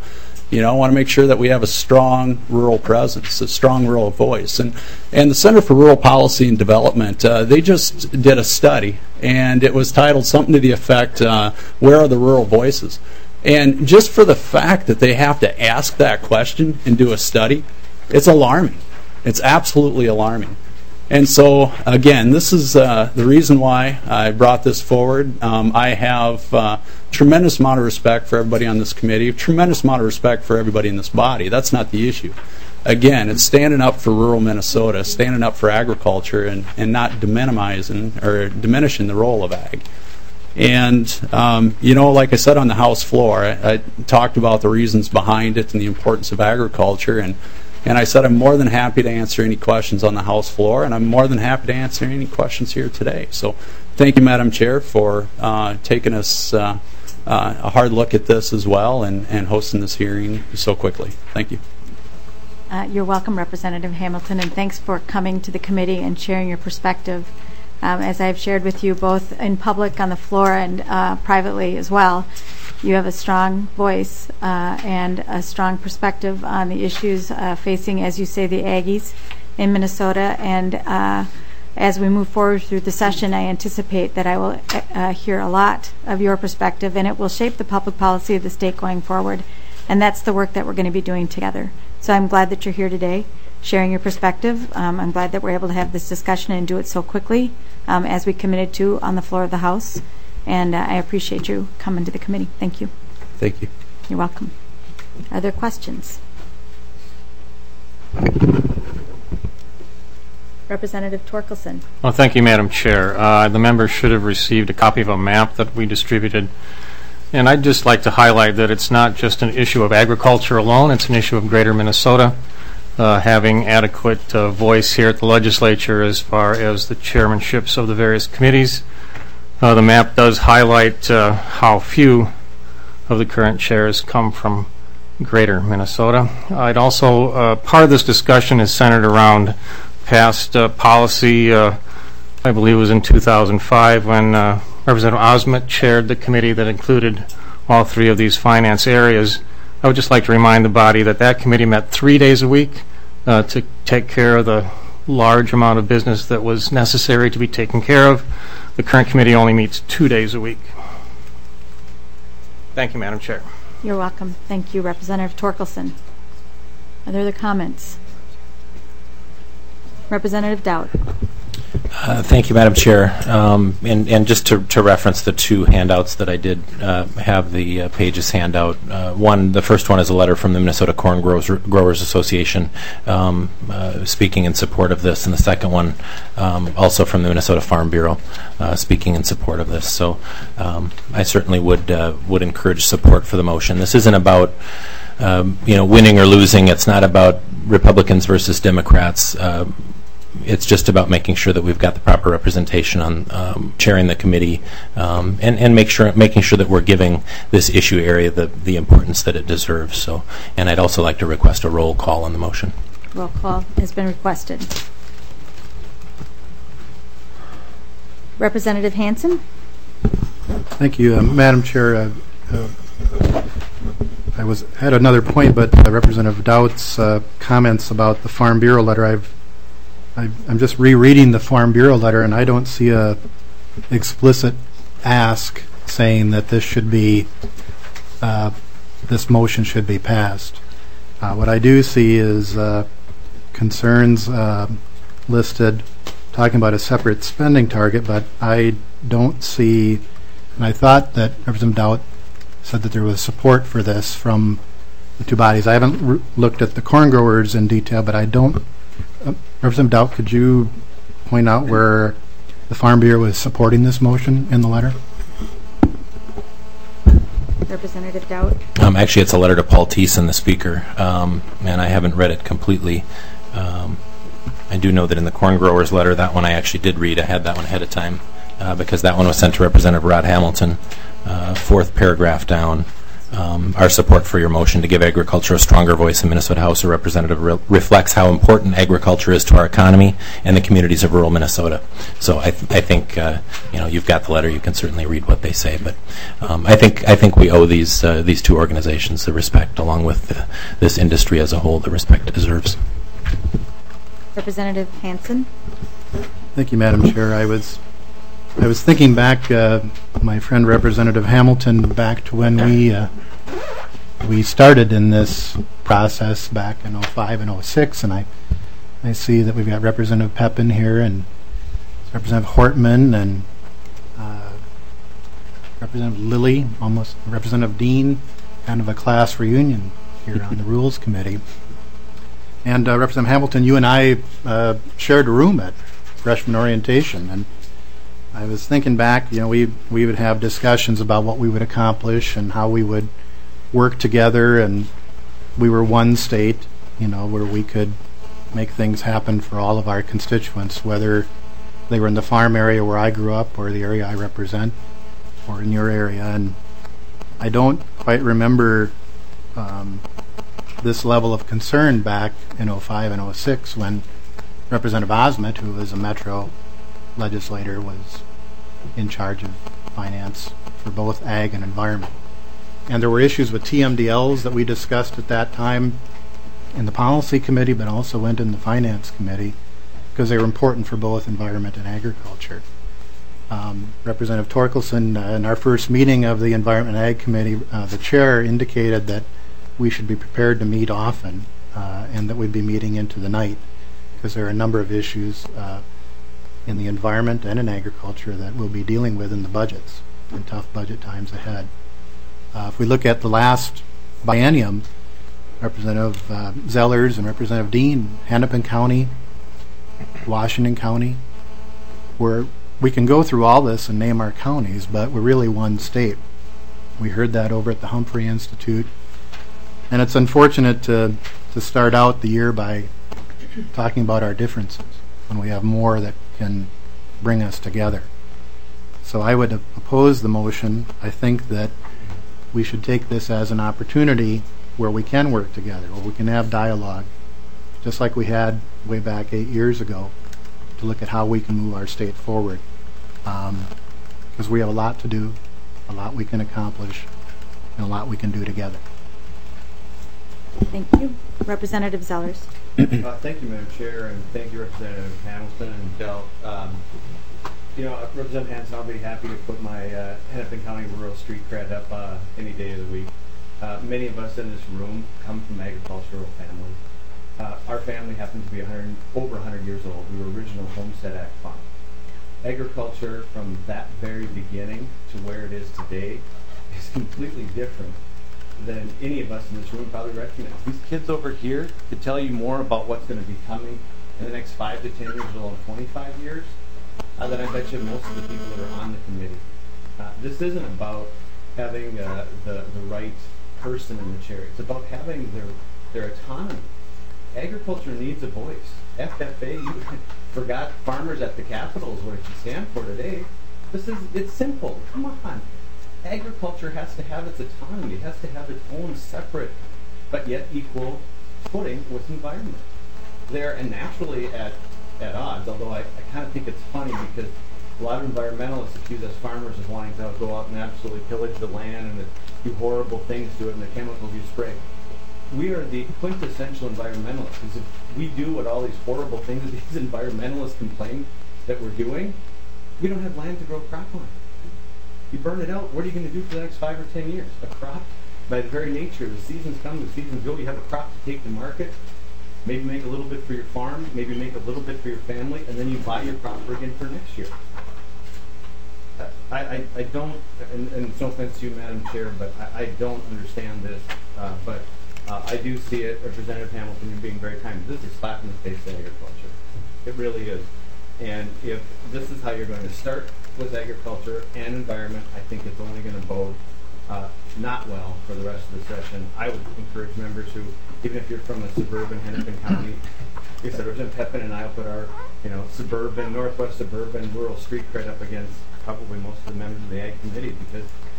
You know, I want to make sure that we have a strong rural presence, a strong rural voice. And, and the Center for Rural Policy and Development, uh, they just did a study, and it was titled something to the effect, uh, Where are the Rural Voices? And just for the fact that they have to ask that question and do a study, it's alarming. It's absolutely alarming. And so, again, this is uh, the reason why I brought this forward. Um, I have uh, tremendous amount of respect for everybody on this committee, tremendous amount of respect for everybody in this body. That's not the issue. Again, it's standing up for rural Minnesota, standing up for agriculture, and, and not deminimizing or diminishing the role of ag. And, um, you know, like I said on the House floor, I, I talked about the reasons behind it and the importance of agriculture, and And I said I'm more than happy to answer any questions on the House floor, and I'm more than happy to answer any questions here today. So thank you, Madam Chair, for uh, taking us uh, uh, a hard look at this as well and, and hosting this hearing so quickly. Thank you. Uh, you're welcome, Representative Hamilton, and thanks for coming to the committee and sharing your perspective. Um, as I've shared with you both in public on the floor and uh, privately as well, you have a strong voice uh, and a strong perspective on the issues uh, facing, as you say, the Aggies in Minnesota. And uh, as we move forward through the session, I anticipate that I will uh, hear a lot of your perspective, and it will shape the public policy of the state going forward. And that's the work that we're going to be doing together. So I'm glad that you're here today, sharing your perspective. Um, I'm glad that we're able to have this discussion and do it so quickly, um, as we committed to on the floor of the House. And uh, I appreciate you coming to the committee. Thank you. Thank you. You're welcome. Are there questions? Representative Torkelson. Well, thank you, Madam Chair. Uh, the members should have received a copy of a map that we distributed. And I'd just like to highlight that it's not just an issue of agriculture alone, it's an issue of greater Minnesota uh, having adequate uh, voice here at the legislature as far as the chairmanships of the various committees. Uh, the map does highlight uh, how few of the current chairs come from greater Minnesota. I'd also, uh, part of this discussion is centered around past uh, policy. Uh, I believe it was in two thousand five when uh, Representative Osment chaired the committee that included all three of these finance areas. I would just like to remind the body that that committee met three days a week uh, to take care of the large amount of business that was necessary to be taken care of. The current committee only meets two days a week. Thank you, Madam Chair. You're welcome. Thank you, Representative Torkelson. Are there other comments? Representative Dowd. Uh, thank you, Madam Chair. Um, and, and just to, to reference the two handouts that I did uh, have, the uh, pages handout. Uh, one, the first one is a letter from the Minnesota Corn Growers, Growers Association um, uh, speaking in support of this, and the second one um, also from the Minnesota Farm Bureau uh, speaking in support of this. So um, I certainly would uh, would encourage support for the motion. This isn't about um, you know winning or losing. It's not about Republicans versus Democrats. Uh, It's just about making sure that we've got the proper representation on um, chairing the committee, um, and, and make sure making sure that we're giving this issue area the, the importance that it deserves. So, and I'd also like to request a roll call on the motion. Roll call has been requested. Representative Hansen. Thank you, uh, Madam Chair. Uh, uh, I was had another point, but uh, Representative Dowd's uh, comments about the Farm Bureau letter, I've I, I'm just rereading the Farm Bureau letter, and I don't see a explicit ask saying that this should be, uh, this motion should be passed. Uh, what I do see is uh, concerns uh, listed talking about a separate spending target, but I don't see, and I thought that Representative Dowd said that there was support for this from the two bodies. I haven't r looked at the corn growers in detail, but I don't. Uh, Representative Dowd, could you point out where the Farm Bureau was supporting this motion in the letter? Representative Dowd. Um, actually, it's a letter to Paul Thiessen, the Speaker, um, and I haven't read it completely. Um, I do know that in the corn growers letter, that one I actually did read. I had that one ahead of time uh, because that one was sent to Representative Rod Hamilton, uh, fourth paragraph down. um, our support for your motion to give agriculture a stronger voice in Minnesota House of Representatives re reflects how important agriculture is to our economy and the communities of rural Minnesota. So I, th I think uh, you know, you've got the letter. You can certainly read what they say, but um, I think I think we owe these uh, these two organizations the respect, along with the, this industry as a whole, the respect it deserves. Representative Hansen. Thank you, Madam Chair. I was I was thinking back, uh, my friend Representative Hamilton, back to when we uh, we started in this process back in oh five and oh six, and I I see that we've got Representative Pepin here and Representative Hortman and uh, Representative Lilly, almost Representative Dean, kind of a class reunion here on the Rules Committee. And uh, Representative Hamilton, you and I uh, shared a room at freshman orientation, and I was thinking back, you know, we we would have discussions about what we would accomplish and how we would work together, and we were one state, you know, where we could make things happen for all of our constituents, whether they were in the farm area where I grew up or the area I represent or in your area. And I don't quite remember um, this level of concern back in oh five and oh six when Representative Osment, who was a Metro legislator, was in charge of finance for both ag and environment. And there were issues with T M D Ls that we discussed at that time in the policy committee, but also went in the finance committee because they were important for both environment and agriculture. Um, Representative Torkelson, uh, in our first meeting of the Environment and Ag Committee, uh, the chair indicated that we should be prepared to meet often uh, and that we'd be meeting into the night because there are a number of issues uh, in the environment and in agriculture that we'll be dealing with in the budgets in tough budget times ahead. Uh, if we look at the last biennium, Representative uh, Zellers and Representative Dean, Hennepin County, Washington County, where we can go through all this and name our counties, but we're really one state. We heard that over at the Humphrey Institute. And it's unfortunate to, to start out the year by talking about our differences when we have more that can bring us together. So I would oppose the motion. I think that we should take this as an opportunity where we can work together, where we can have dialogue, just like we had way back eight years ago, to look at how we can move our state forward. Because um, we have a lot to do, a lot we can accomplish, and a lot we can do together. Thank you. Representative Zellers. Uh, thank you, Madam Chair, and thank you, Representative Hamilton and Dell. Um, you know, Representative Hansen, I'll be happy to put my uh, Hennepin County rural street cred up uh, any day of the week. Uh, many of us in this room come from agricultural families. Uh, our family happens to be one hundred, over one hundred years old. We were original Homestead Act farm. Agriculture from that very beginning to where it is today is completely different than any of us in this room probably recognize. These kids over here could tell you more about what's going to be coming in the next five to ten years, or twenty-five years, uh, than I bet you most of the people that are on the committee. Uh, this isn't about having uh, the, the right person in the chair. It's about having their, their autonomy. Agriculture needs a voice. F F A, you forgot farmers at the Capitol is what it should stand for today. This is, it's simple. Come on. Agriculture has to have its autonomy. It has to have its own separate but yet equal footing with environment. They're naturally at, at odds, although I, I kind of think it's funny because a lot of environmentalists accuse us farmers of wanting to go out and absolutely pillage the land and do horrible things to it and the chemicals you spray. We are the quintessential environmentalists because if we do what all these horrible things that these environmentalists complain that we're doing, we don't have land to grow crop on. You burn it out, what are you going to do for the next five or ten years? A crop, by the very nature, the seasons come, the seasons go, you have a crop to take to market, maybe make a little bit for your farm, maybe make a little bit for your family, and then you buy your crop again for next year. I, I, I don't, and, and it's no offense to you, Madam Chair, but I, I don't understand this, uh, but uh, I do see it, Representative Hamilton, you're being very kind. This is slap in the face of agriculture. It really is. And if this is how you're going to start with agriculture and environment, I think it's only going to bode uh, not well for the rest of the session. I would encourage members who, even if you're from a suburban Hennepin County, like I said, Representative Pepin and I will put our, you know, suburban, northwest suburban, rural street cred up against probably most of the members of the Ag Committee because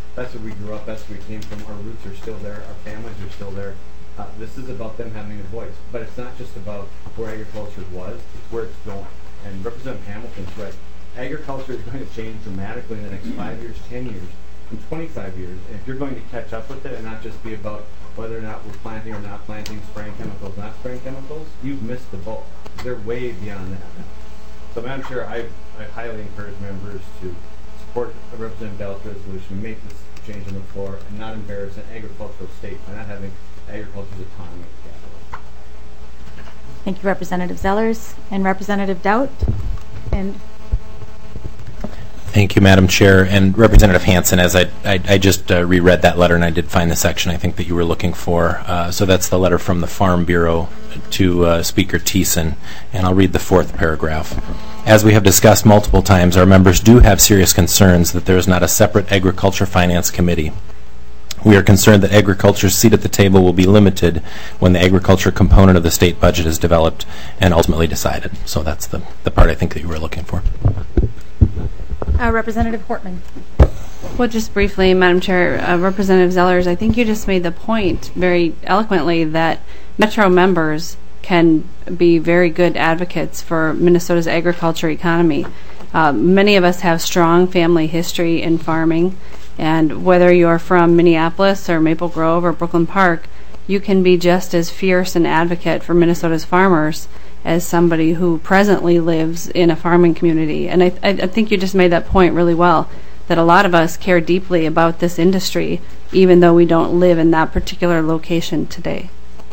That's where we grew up. That's where we came from. Our roots are still there. Our families are still there. Uh, this is about them having a voice. But it's not just about where agriculture was. It's where it's going. And Representative Hamilton's right. Agriculture is going to change dramatically in the next five years, ten years, and twenty-five years. And if you're going to catch up with it and not just be about whether or not we're planting or not planting, spraying chemicals, not spraying chemicals, you've missed the boat. They're way beyond that now. So, Madam Chair, I, I highly encourage members to support Representative Dell's resolution, make this change on the floor, and not embarrass an agricultural state by not having agriculture's autonomy at the capital. Thank you, Representative Zellers. And Representative Daudt. And Thank you, Madam Chair. And Representative Hansen, as I, I, I just uh, reread that letter, and I did find the section I think that you were looking for. Uh, so that's the letter from the Farm Bureau to uh, Speaker Thiessen, and I'll read the fourth paragraph. As we have discussed multiple times, our members do have serious concerns that there is not a separate Agriculture Finance Committee. We are concerned that agriculture's seat at the table will be limited when the agriculture component of the state budget is developed and ultimately decided. So that's the, the part I think that you were looking for. Uh, Representative Portman. Well, just briefly, Madam Chair, uh, Representative Zellers, I think you just made the point very eloquently that Metro members can be very good advocates for Minnesota's agriculture economy. Uh, many of us have strong family history in farming, and whether you're from Minneapolis or Maple Grove or Brooklyn Park, you can be just as fierce an advocate for Minnesota's farmers as somebody who presently lives in a farming community. And I, I, I think you just made that point really well, that a lot of us care deeply about this industry, even though we don't live in that particular location today.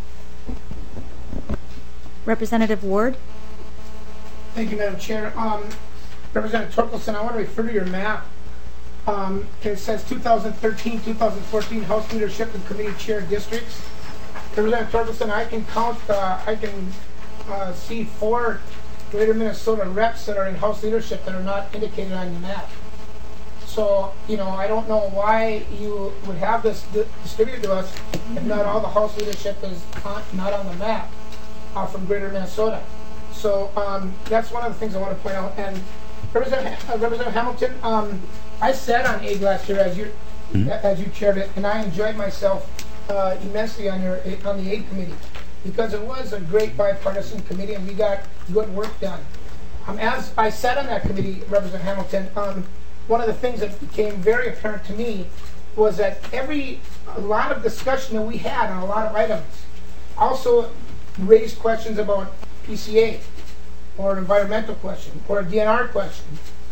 Representative Ward. Thank you, Madam Chair. Um, Representative Torkelson, I want to refer to your map. Um, it says two thousand thirteen, two thousand fourteen House Leadership and Committee Chair Districts. Representative Torkelson, I can count, uh, I can uh, see four Greater Minnesota reps that are in House leadership that are not indicated on the map. So, you know, I don't know why you would have this di distributed to us if not all the House leadership is on, not on the map uh, from Greater Minnesota. So um, that's one of the things I want to point out. And Representative, uh, Representative Hamilton, um, I sat on A G last year as you mm-hmm. as you chaired it, and I enjoyed myself uh, immensely on your on the A G committee because it was a great bipartisan committee and we got good work done. Um, as I sat on that committee, Representative Hamilton, um, one of the things that became very apparent to me was that every a lot of discussion that we had on a lot of items also raised questions about P C A or an environmental question or a D N R question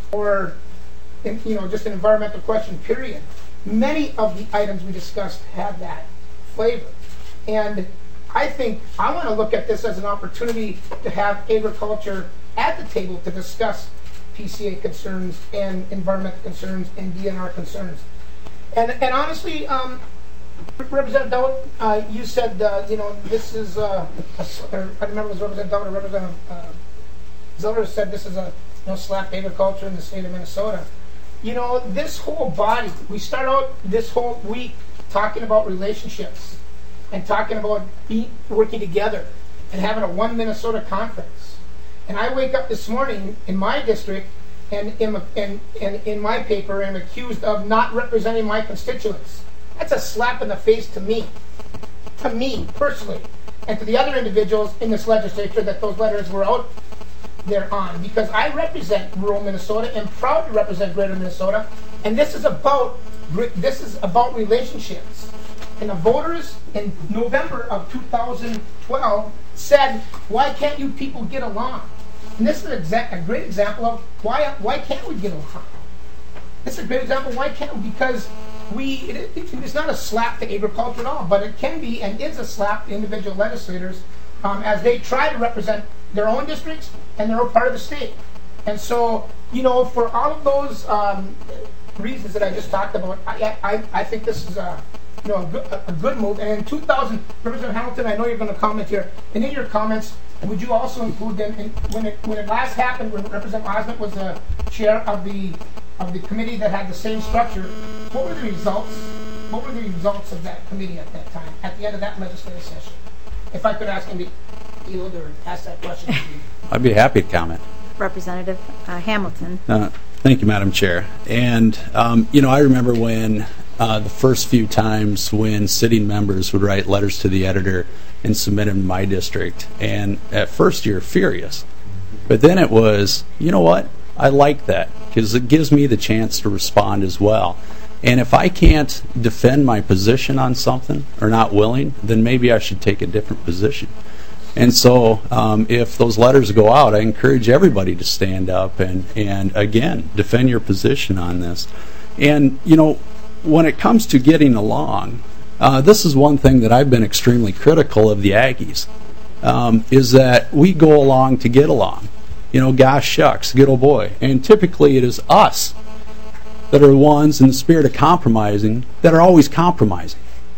or in, you know, just an environmental question, period. Many of the items we discussed had that flavor. And I think I want to look at this as an opportunity to have agriculture at the table to discuss P C A concerns and environmental concerns and D N R concerns. And, and honestly, um, Representative Daudt, uh, you said, uh, you know, this is, uh, a, or I remember it was Representative Daudt or Representative uh, Zeller said this is a you know, slap agriculture in the state of Minnesota. You know, this whole body, we start out this whole week talking about relationships and talking about be, working together and having a One Minnesota conference. And I wake up this morning in my district and in, in, in, in my paper am accused of not representing my constituents. That's a slap in the face to me, to me personally, and to the other individuals in this legislature that those letters were out there on, because I represent rural Minnesota and proud to represent Greater Minnesota, and this is about this is about relationships. And the voters in November of two thousand twelve said, "Why can't you people get along?" And this is a, exact, a great example of why why can't we get along. This is a great example. Why can't we? Because we it, it, it's not a slap to agriculture at all, but it can be and is a slap to individual legislators um, as they try to represent their own districts and they're a part of the state. And so, you know, for all of those um, reasons that I just talked about, I, I, I think this is a, you know, a good, a good move. And in two thousand, Representative Hamilton, I know you're going to comment here, and in your comments, would you also include them in, when it when it last happened, when Representative Osment was the chair of the of the committee that had the same structure? What were the results? What were the results of that committee at that time, at the end of that legislative session? If I could ask him to yield or ask that question. I'd be happy to comment. Representative uh, Hamilton. Uh, thank you, Madam Chair. And, um, you know, I remember when uh, the first few times when sitting members would write letters to the editor and submit them to my district. And at first you're furious. But then it was, you know what, I like that because it gives me the chance to respond as well. And if I can't defend my position on something or not willing, then maybe I should take a different position. And so um, if those letters go out, I encourage everybody to stand up and, and, again, defend your position on this. And, you know, when it comes to getting along, uh, this is one thing that I've been extremely critical of the Aggies, um, is that we go along to get along. You know, gosh shucks, good old boy. And typically it is us that are the ones in the spirit of compromising that are always compromising.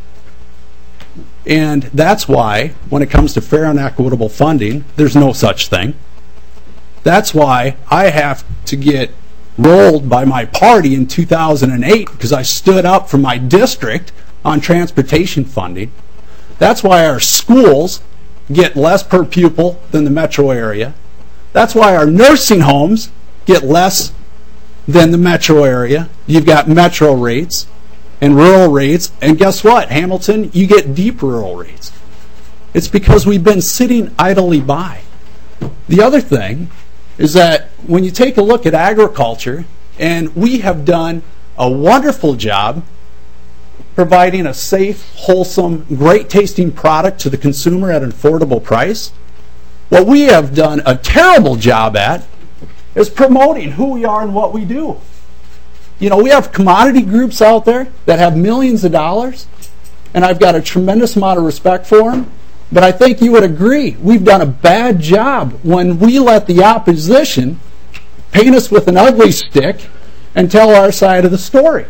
And that's why, when it comes to fair and equitable funding, there's no such thing. That's why I have to get rolled by my party in two thousand eight because I stood up for my district on transportation funding. That's why our schools get less per pupil than the metro area. That's why our nursing homes get less than the metro area. You've got metro rates and rural rates, and guess what, Hamilton? You get deep rural rates. It's because we've been sitting idly by. The other thing is that when you take a look at agriculture, and we have done a wonderful job providing a safe, wholesome, great-tasting product to the consumer at an affordable price, what we have done a terrible job at is promoting who we are and what we do. You know, we have commodity groups out there that have millions of dollars, and I've got a tremendous amount of respect for them, but I think you would agree we've done a bad job when we let the opposition paint us with an ugly stick and tell our side of the story.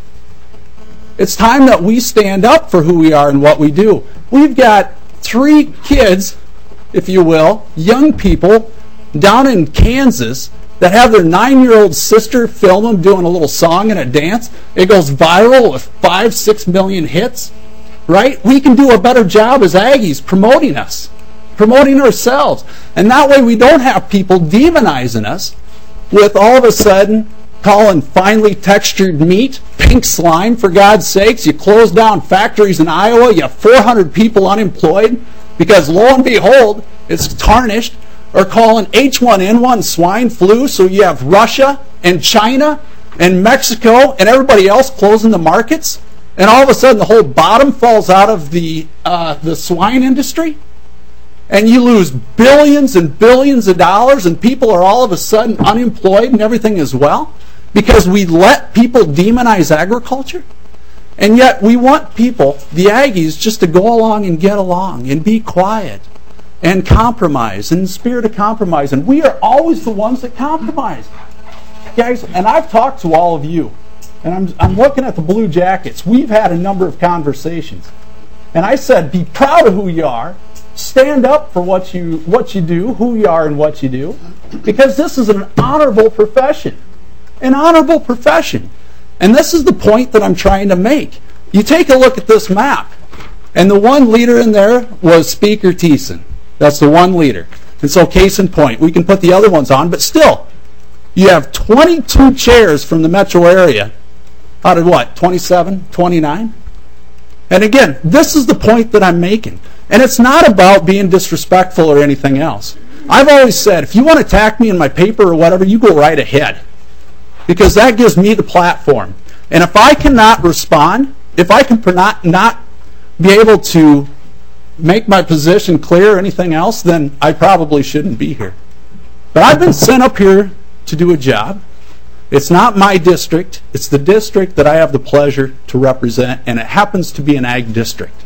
It's time that we stand up for who we are and what we do. We've got three kids, if you will, young people down in Kansas that have their nine-year-old sister film them doing a little song and a dance. It goes viral with five, six million hits, right? We can do a better job as Aggies promoting us, promoting ourselves. And that way we don't have people demonizing us with all of a sudden calling finely textured meat pink slime, for God's sakes. You close down factories in Iowa, you have four hundred people unemployed because lo and behold, it's tarnished. Or calling H one N one swine flu, so you have Russia and China and Mexico and everybody else closing the markets, and all of a sudden the whole bottom falls out of the uh, the swine industry, and you lose billions and billions of dollars, and people are all of a sudden unemployed and everything as well because we let people demonize agriculture. And yet we want people, the Aggies, just to go along and get along and be quiet and compromise, in the spirit of compromise. And we are always the ones that compromise. Guys, and I've talked to all of you, and I'm, I'm looking at the Blue Jackets. We've had a number of conversations. And I said, be proud of who you are. Stand up for what you, what you do, who you are and what you do. Because this is an honorable profession. An honorable profession. And this is the point that I'm trying to make. You take a look at this map, and the one leader in there was Speaker Thiessen. That's the one leader. And so case in point, we can put the other ones on, but still, you have twenty-two chairs from the metro area out of what, twenty-seven, twenty-nine? And again, this is the point that I'm making. And it's not about being disrespectful or anything else. I've always said, if you want to attack me in my paper or whatever, you go right ahead. Because that gives me the platform. And if I cannot respond, if I can not, not be able to make my position clear or anything else, then I probably shouldn't be here. But I've been sent up here to do a job. It's not my district. It's the district that I have the pleasure to represent, and it happens to be an ag district.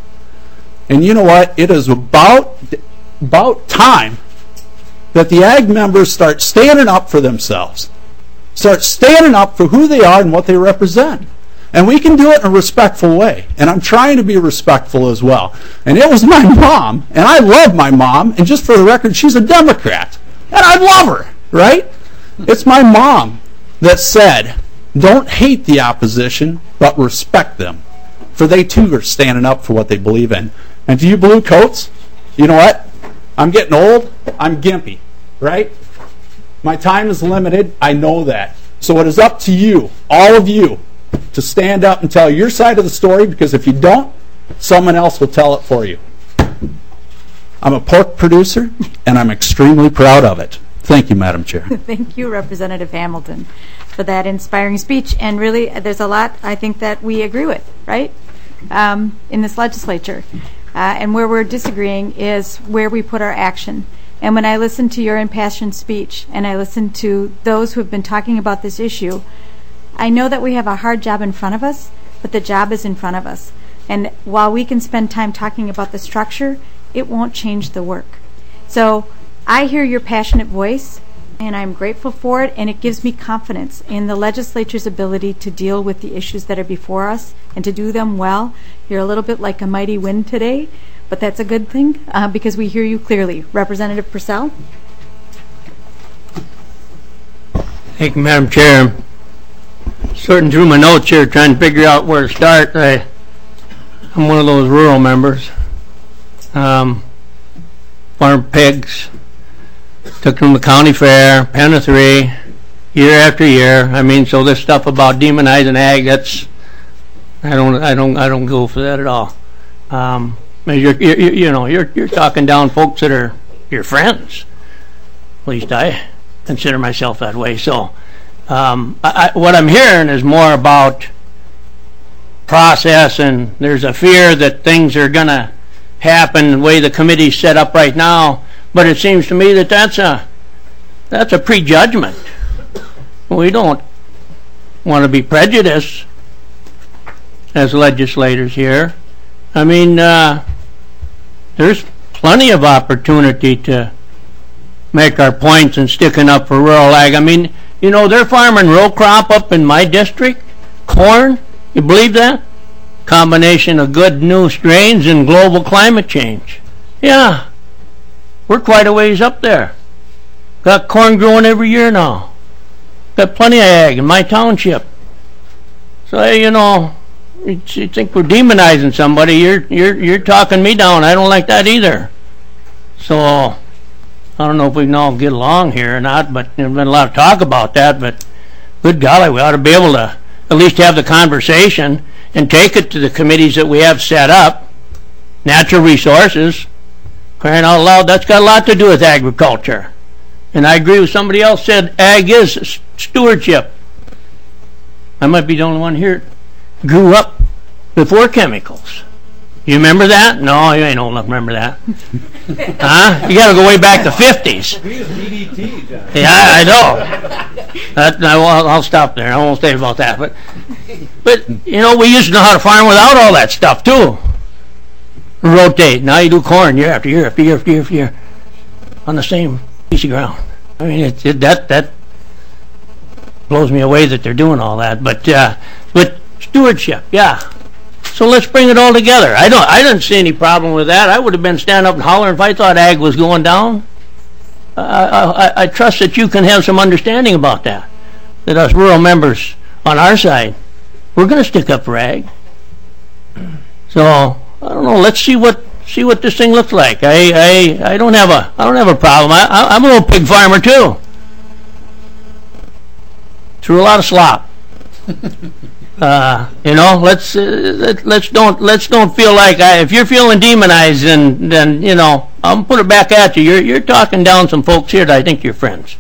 And you know what? It is about, about time that the ag members start standing up for themselves. Start standing up for who they are and what they represent. And we can do it in a respectful way. And I'm trying to be respectful as well. And it was my mom, and I love my mom, and just for the record, she's a Democrat. And I love her, right? It's my mom that said, don't hate the opposition, but respect them. For they too are standing up for what they believe in. And to you blue coats, you know what? I'm getting old, I'm gimpy, right? My time is limited, I know that. So it is up to you, all of you, to stand up and tell your side of the story, because if you don't, someone else will tell it for you. I'm a pork producer, and I'm extremely proud of it. Thank you, Madam Chair. Thank you, Representative Hamilton, for that inspiring speech. And really, there's a lot I think that we agree with, right, um, in this legislature. Uh, and where we're disagreeing is where we put our action. And when I listen to your impassioned speech, and I listen to those who have been talking about this issue, I know that we have a hard job in front of us, but the job is in front of us. And while we can spend time talking about the structure, it won't change the work. So I hear your passionate voice, and I'm grateful for it, and it gives me confidence in the legislature's ability to deal with the issues that are before us and to do them well. You're a little bit like a mighty wind today, but that's a good thing uh, because we hear you clearly. Representative Purcell? Thank you, Madam Chair. I'm sorting through my notes here, trying to figure out where to start. I, I'm one of those rural members. Um, farm pigs, took them to the county fair, pen of three, year after year. I mean, so this stuff about demonizing ag, that's I don't, I don't, I don't go for that at all. Um, you're, you're, you know, you're you're talking down folks that are your friends. At least I consider myself that way. So, um, I, I, what I'm hearing is more about process, and there's a fear that things are going to happen the way the committee's set up right now. But it seems to me that that's a that's a prejudgment. We don't want to be prejudiced as legislators here. I mean, uh, there's plenty of opportunity to make our points and sticking up for rural ag. I mean, you know, they're farming row crop up in my district, corn. You believe that? Combination of good new strains and global climate change. Yeah. We're quite a ways up there. Got corn growing every year now. Got plenty of ag in my township. So, you know, you, you think we're demonizing somebody, you're you're you're talking me down. I don't like that either. So, I don't know if we can all get along here or not, but there's been a lot of talk about that, but good golly, we ought to be able to at least have the conversation and take it to the committees that we have set up. Natural resources, crying out loud, that's got a lot to do with agriculture. And I agree with somebody else said ag is stewardship. I might be the only one here that grew up before chemicals. You remember that? No, you ain't old enough to remember that. Huh? You got to go way back to fifties. Yeah, I know. That, I'll, I'll stop there. I won't say about that. But, but you know, we used to know how to farm without all that stuff too. Rotate. Now you do corn year after year after year after year after year on the same piece of ground. I mean, it, it, that that blows me away that they're doing all that. But uh, but stewardship, yeah. So let's bring it all together. I don't. I didn't see any problem with that. I would have been standing up and hollering if I thought ag was going down. Uh, I, I trust that you can have some understanding about that. That us rural members on our side, we're going to stick up for ag. So I don't know. Let's see what see what this thing looks like. I I, I don't have a I don't have a problem. I, I I'm a little pig farmer too. Through a lot of slop. Uh, you know, let's uh, let, let's don't let's don't feel like I, if you're feeling demonized, then then you know I'm put it back at you. You're you're talking down some folks here that I think you're friends.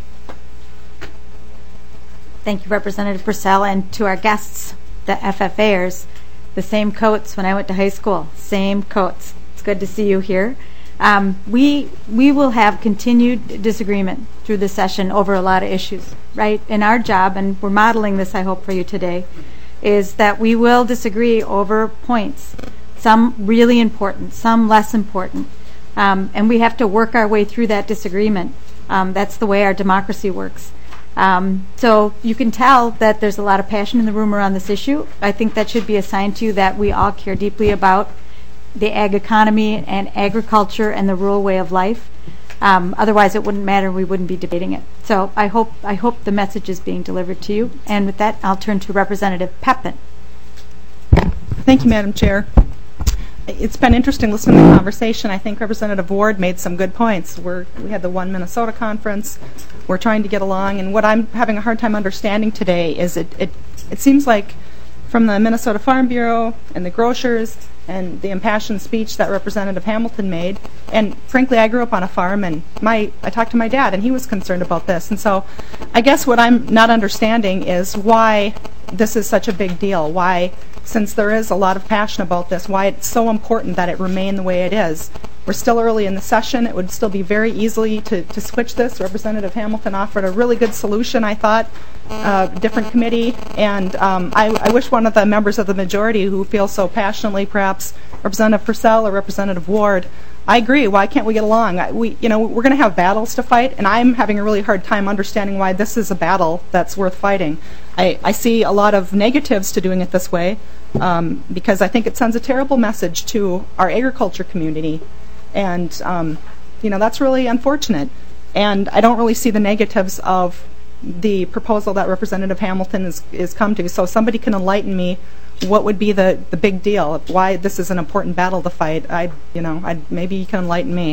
Thank you, Representative Purcell, and to our guests, the F F A ers, the same coats when I went to high school. Same coats. It's good to see you here. Um, we we will have continued disagreement through the session over a lot of issues, right? And our job, and we're modeling this, I hope, for you today, is that we will disagree over points, some really important, some less important, um, and we have to work our way through that disagreement. Um, that's the way our democracy works. Um, so you can tell that there's a lot of passion in the room around this issue. I think that should be a sign to you that we all care deeply about the ag economy and agriculture and the rural way of life. Um, otherwise, it wouldn't matter. We wouldn't be debating it. So I hope I hope the message is being delivered to you. And with that, I'll turn to Representative Pepin. Thank you, Madam Chair. It's been interesting listening to the conversation. I think Representative Ward made some good points. We're, we had the One Minnesota conference. We're trying to get along. And what I'm having a hard time understanding today is it, it, it seems like from the Minnesota Farm Bureau and the grocers and the impassioned speech that Representative Hamilton made. And frankly, I grew up on a farm, and my I talked to my dad, and he was concerned about this. And so I guess what I'm not understanding is why this is such a big deal, why, since there is a lot of passion about this, why it's so important that it remain the way it is. We're still early in the session. It would still be very easily to, to switch this. Representative Hamilton offered a really good solution, I thought, uh, different committee. And um, I, I wish one of the members of the majority who feel so passionately, perhaps Representative Purcell or Representative Ward, I agree. Why can't we get along? I, we, you know, we're going to have battles to fight, and I'm having a really hard time understanding why this is a battle that's worth fighting. I, I see a lot of negatives to doing it this way um, because I think it sends a terrible message to our agriculture community. And, um, you know, that's really unfortunate. And I don't really see the negatives of the proposal that Representative Hamilton is, is come to. So somebody can enlighten me what would be the, the big deal, why this is an important battle to fight. I, you know, I'd, maybe you can enlighten me.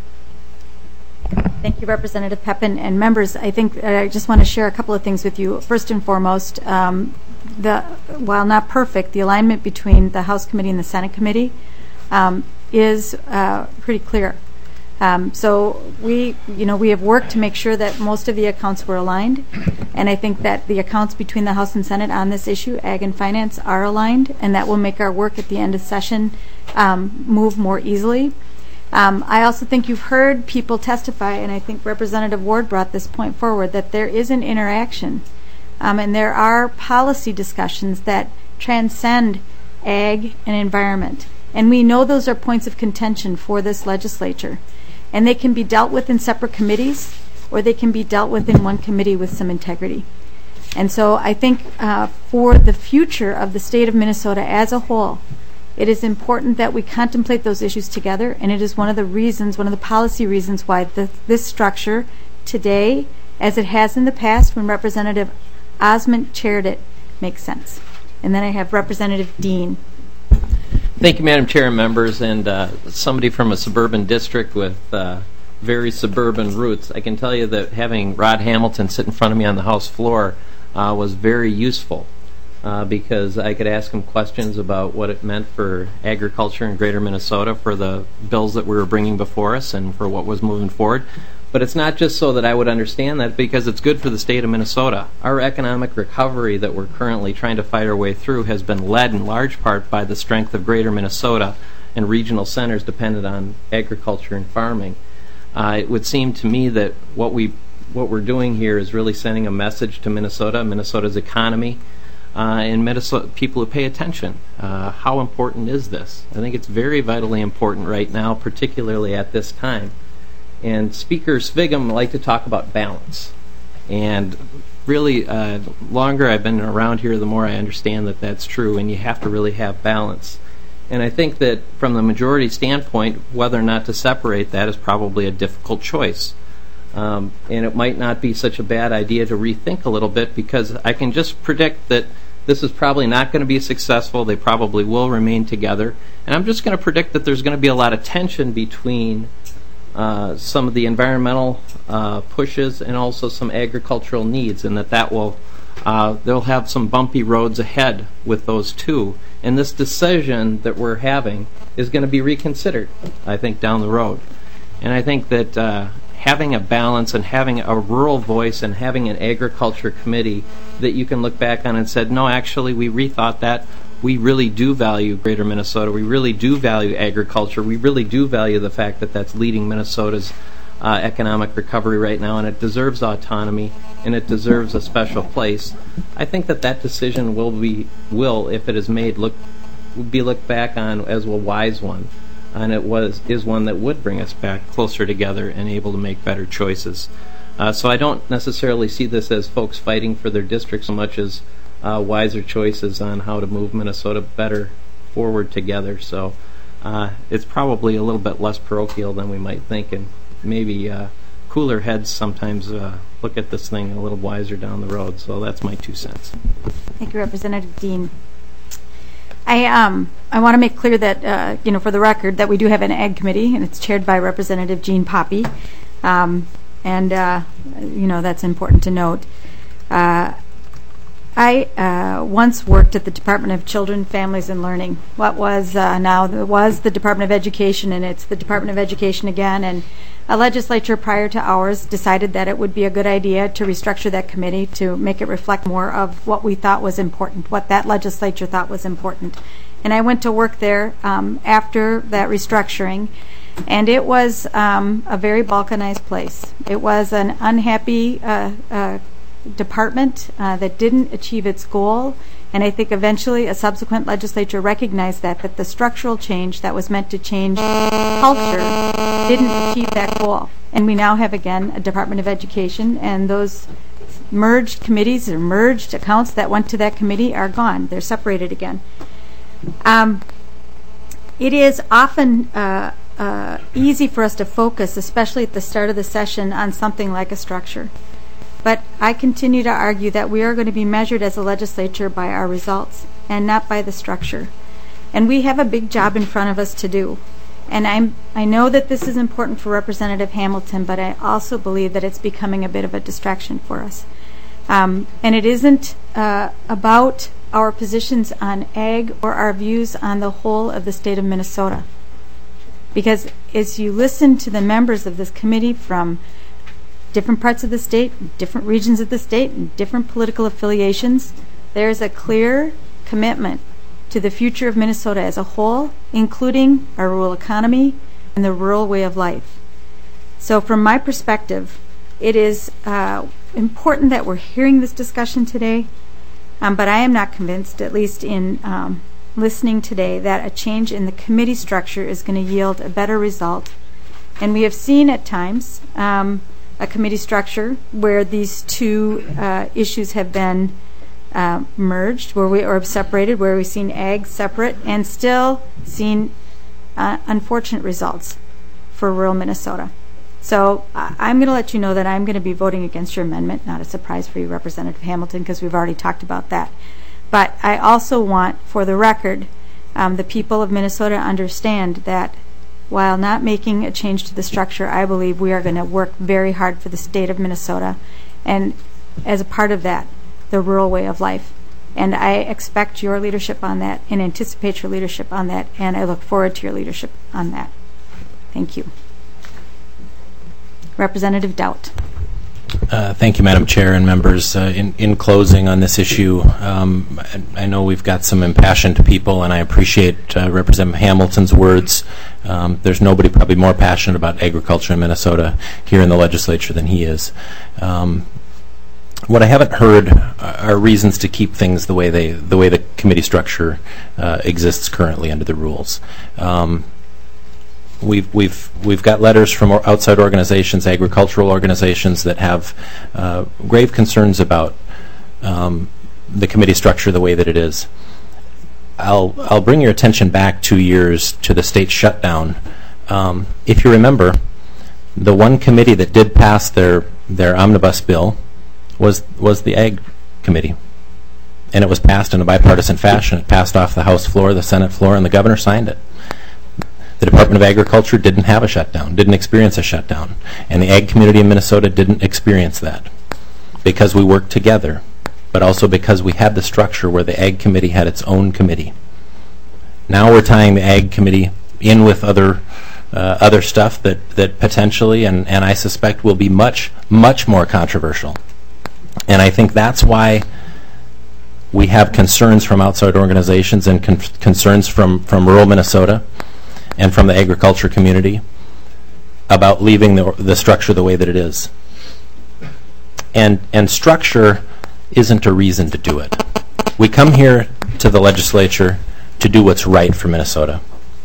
Thank you, Representative Pepin. And members, I think uh, I just want to share a couple of things with you. First and foremost, um, the, while not perfect, the alignment between the House Committee and the Senate Committee um, is uh, pretty clear. Um, so we, you know, we have worked to make sure that most of the accounts were aligned, and I think that the accounts between the House and Senate on this issue, Ag and Finance, are aligned, and that will make our work at the end of session um, move more easily. Um, I also think you've heard people testify, and I think Representative Ward brought this point forward, that there is an interaction, um, and there are policy discussions that transcend Ag and environment. And we know those are points of contention for this legislature. And they can be dealt with in separate committees, or they can be dealt with in one committee with some integrity. And so I think uh, for the future of the state of Minnesota as a whole, it is important that we contemplate those issues together, and it is one of the reasons, one of the policy reasons why the, this structure today, as it has in the past when Representative Osment chaired it, makes sense. And then I have Representative Dean. Thank you, Madam Chair and members. And uh, somebody from a suburban district with uh, very suburban roots, I can tell you that having Rod Hamilton sit in front of me on the House floor uh, was very useful uh, because I could ask him questions about what it meant for agriculture in greater Minnesota, for the bills that we were bringing before us, and for what was moving forward. But it's not just so that I would understand that, because it's good for the state of Minnesota. Our economic recovery that we're currently trying to fight our way through has been led in large part by the strength of greater Minnesota and regional centers dependent on agriculture and farming. Uh, it would seem to me that what, we, what we're doing here is really sending a message to Minnesota, Minnesota's economy, uh, and Minnesota people who pay attention. Uh, how important is this? I think it's very vitally important right now, particularly at this time. And Speaker Svigum liked to talk about balance. And really, uh, longer I've been around here, the more I understand that that's true, and you have to really have balance. And I think that from the majority standpoint, whether or not to separate that is probably a difficult choice. Um, and it might not be such a bad idea to rethink a little bit, because I can just predict that this is probably not going to be successful. They probably will remain together. And I'm just going to predict that there's going to be a lot of tension between Uh, some of the environmental uh, pushes and also some agricultural needs, and that that will uh, they'll have some bumpy roads ahead with those two. And this decision that we're having is going to be reconsidered, I think, down the road. And I think that uh, having a balance and having a rural voice and having an agriculture committee that you can look back on and said, no, actually, we rethought that. We really do value greater Minnesota. We really do value agriculture. We really do value the fact that that's leading Minnesota's uh, economic recovery right now, and it deserves autonomy, and it deserves a special place. I think that that decision will be, will, if it is made, look be looked back on as a wise one, and it was is one that would bring us back closer together and able to make better choices. Uh, so I don't necessarily see this as folks fighting for their district so much as Uh, wiser choices on how to move Minnesota better forward together. So uh, it's probably a little bit less parochial than we might think, and maybe uh, cooler heads sometimes uh, look at this thing a little wiser down the road. So that's my two cents. Thank you, Representative Dean. I um I want to make clear that uh, you know, for the record, that we do have an Ag Committee, and it's chaired by Representative Jean Poppy, um, and uh, you know, that's important to note. Uh, I uh, once worked at the Department of Children, Families, and Learning. What was uh, now was the Department of Education, and it's the Department of Education again. And a legislature prior to ours decided that it would be a good idea to restructure that committee to make it reflect more of what we thought was important, what that legislature thought was important. And I went to work there um, after that restructuring, and it was um, a very balkanized place. It was an unhappy uh, uh, department uh, that didn't achieve its goal, and I think eventually a subsequent legislature recognized that, that the structural change that was meant to change culture didn't achieve that goal. And we now have, again, a Department of Education, and those merged committees or merged accounts that went to that committee are gone. They're separated again. Um, it is often uh, uh, easy for us to focus, especially at the start of the session, on something like a structure. But I continue to argue that we are going to be measured as a legislature by our results and not by the structure. And we have a big job in front of us to do. And I'm, I know that this is important for Representative Hamilton, but I also believe that it's becoming a bit of a distraction for us. Um, and it isn't uh, about our positions on ag or our views on the whole of the state of Minnesota. Because as you listen to the members of this committee from different parts of the state, different regions of the state, and different political affiliations, there's a clear commitment to the future of Minnesota as a whole, including our rural economy and the rural way of life. So from my perspective, it is uh, important that we're hearing this discussion today, um, but I am not convinced, at least in um, listening today, that a change in the committee structure is going to yield a better result. And we have seen at times um, a committee structure where these two uh, issues have been uh, merged, where we or separated, where we've seen ag separate, and still seen uh, unfortunate results for rural Minnesota. So uh, I'm going to let you know that I'm going to be voting against your amendment. Not a surprise for you, Representative Hamilton, because we've already talked about that. But I also want, for the record, um, the people of Minnesota understand that while not making a change to the structure, I believe we are going to work very hard for the state of Minnesota, and as a part of that, the rural way of life. And I expect your leadership on that and anticipate your leadership on that, and I look forward to your leadership on that. Thank you. Representative Daudt. Uh, thank you, Madam Chair and members. Uh, in, in closing on this issue, um, I, I know we've got some impassioned people, and I appreciate uh, Representative Hamilton's words. Um, there's nobody probably more passionate about agriculture in Minnesota here in the legislature than he is. Um, what I haven't heard are reasons to keep things the way they, the way the committee structure uh, exists currently under the rules. Um, We've we've we've got letters from outside organizations, agricultural organizations, that have uh, grave concerns about um, the committee structure the way that it is. I'll I'll bring your attention back two years to the state shutdown. Um, if you remember, the one committee that did pass their their omnibus bill was was the Ag Committee, and it was passed in a bipartisan fashion. It passed off the House floor, the Senate floor, and the governor signed it. The Department of Agriculture didn't have a shutdown, didn't experience a shutdown, and the ag community in Minnesota didn't experience that because we worked together, but also because we had the structure where the Ag Committee had its own committee. Now we're tying the Ag Committee in with other uh, other stuff that, that potentially, and, and I suspect will be much, much more controversial. And I think that's why we have concerns from outside organizations and con concerns from, from rural Minnesota and from the agriculture community about leaving the, the structure the way that it is. And, and structure isn't a reason to do it. We come here to the legislature to do what's right for Minnesota.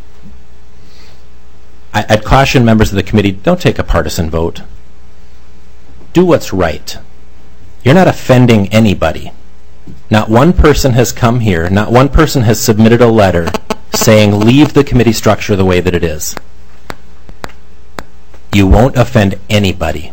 I, I'd caution members of the committee, don't take a partisan vote. Do what's right. You're not offending anybody. Not one person has come here, not one person has submitted a letter saying leave the committee structure the way that it is. You won't offend anybody.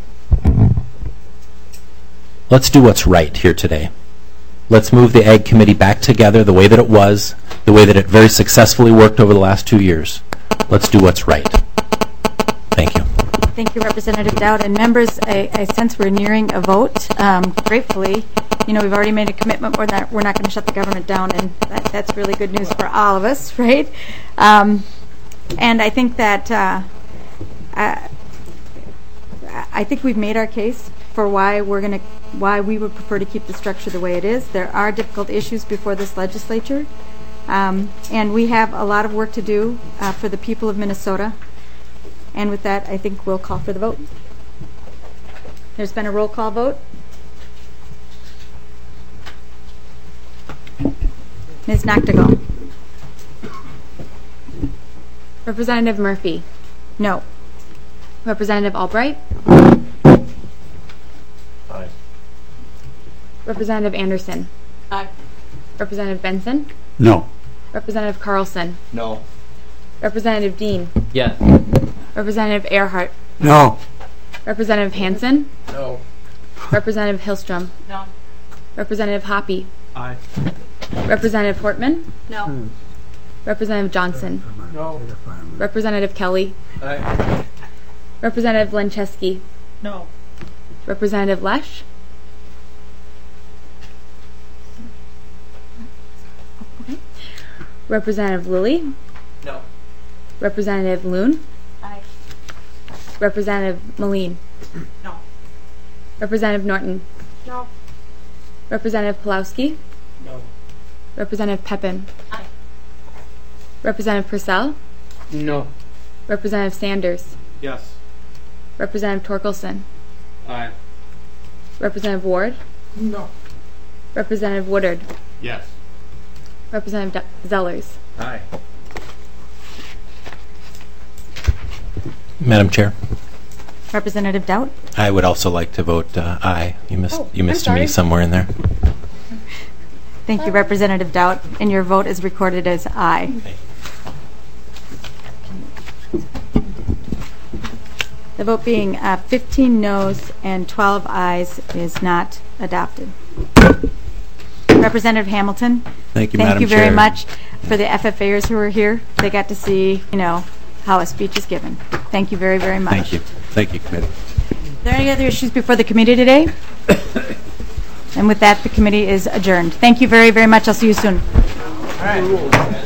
Let's do what's right here today. Let's move the Ag Committee back together the way that it was, the way that it very successfully worked over the last two years. Let's do what's right. Thank you. Thank you, Representative Daudt. And members, I, I sense we're nearing a vote. Um, gratefully, you know, we've already made a commitment. We're not, we're not going to shut the government down, and that, that's really good news for all of us, right? Um, and I think that uh, I, I think we've made our case for why we're going to, why we would prefer to keep the structure the way it is. There are difficult issues before this legislature, um, and we have a lot of work to do uh, for the people of Minnesota. And with that, I think we'll call for the vote. There's been a roll call vote. Miz Noctegal. Representative Murphy. No. Representative Albright. Aye. Representative Anderson. Aye. Representative Benson. No. Representative Carlson. No. Representative Dean. Yes. Representative Earhart. No. Representative Hansen. No. Representative Hillstrom. No. Representative Hoppy. Aye. Representative Portman. No. Representative Johnson. No. Representative Kelly. Aye. Representative Lencheski. No. Representative Lesh. Okay. Representative Lilly. No. Representative Loon. Aye. Representative Moline. No. Representative Norton. No. Representative Pulowski. No. Representative Pepin. Aye. Representative Purcell. No. Representative Sanders. Yes. Representative Torkelson. Aye. Representative Ward. No. Representative Woodard. Yes. Representative D- Zellers. Aye. Madam Chair, Representative Doubt. I would also like to vote uh, aye. You missed Oh, you I'm missed sorry. me somewhere in there. Thank you, Representative Doubt, and your vote is recorded as aye. The vote being uh, fifteen noes and twelve ayes is not adopted. Representative Hamilton. Thank you, Thank Madam you very Chair. much for the F F A ers who were here. They got to see, you know, how a speech is given. Thank you very, very much. Thank you. Thank you, committee. Are there any other issues before the committee today? And with that, the committee is adjourned. Thank you very, very much. I'll see you soon. All right.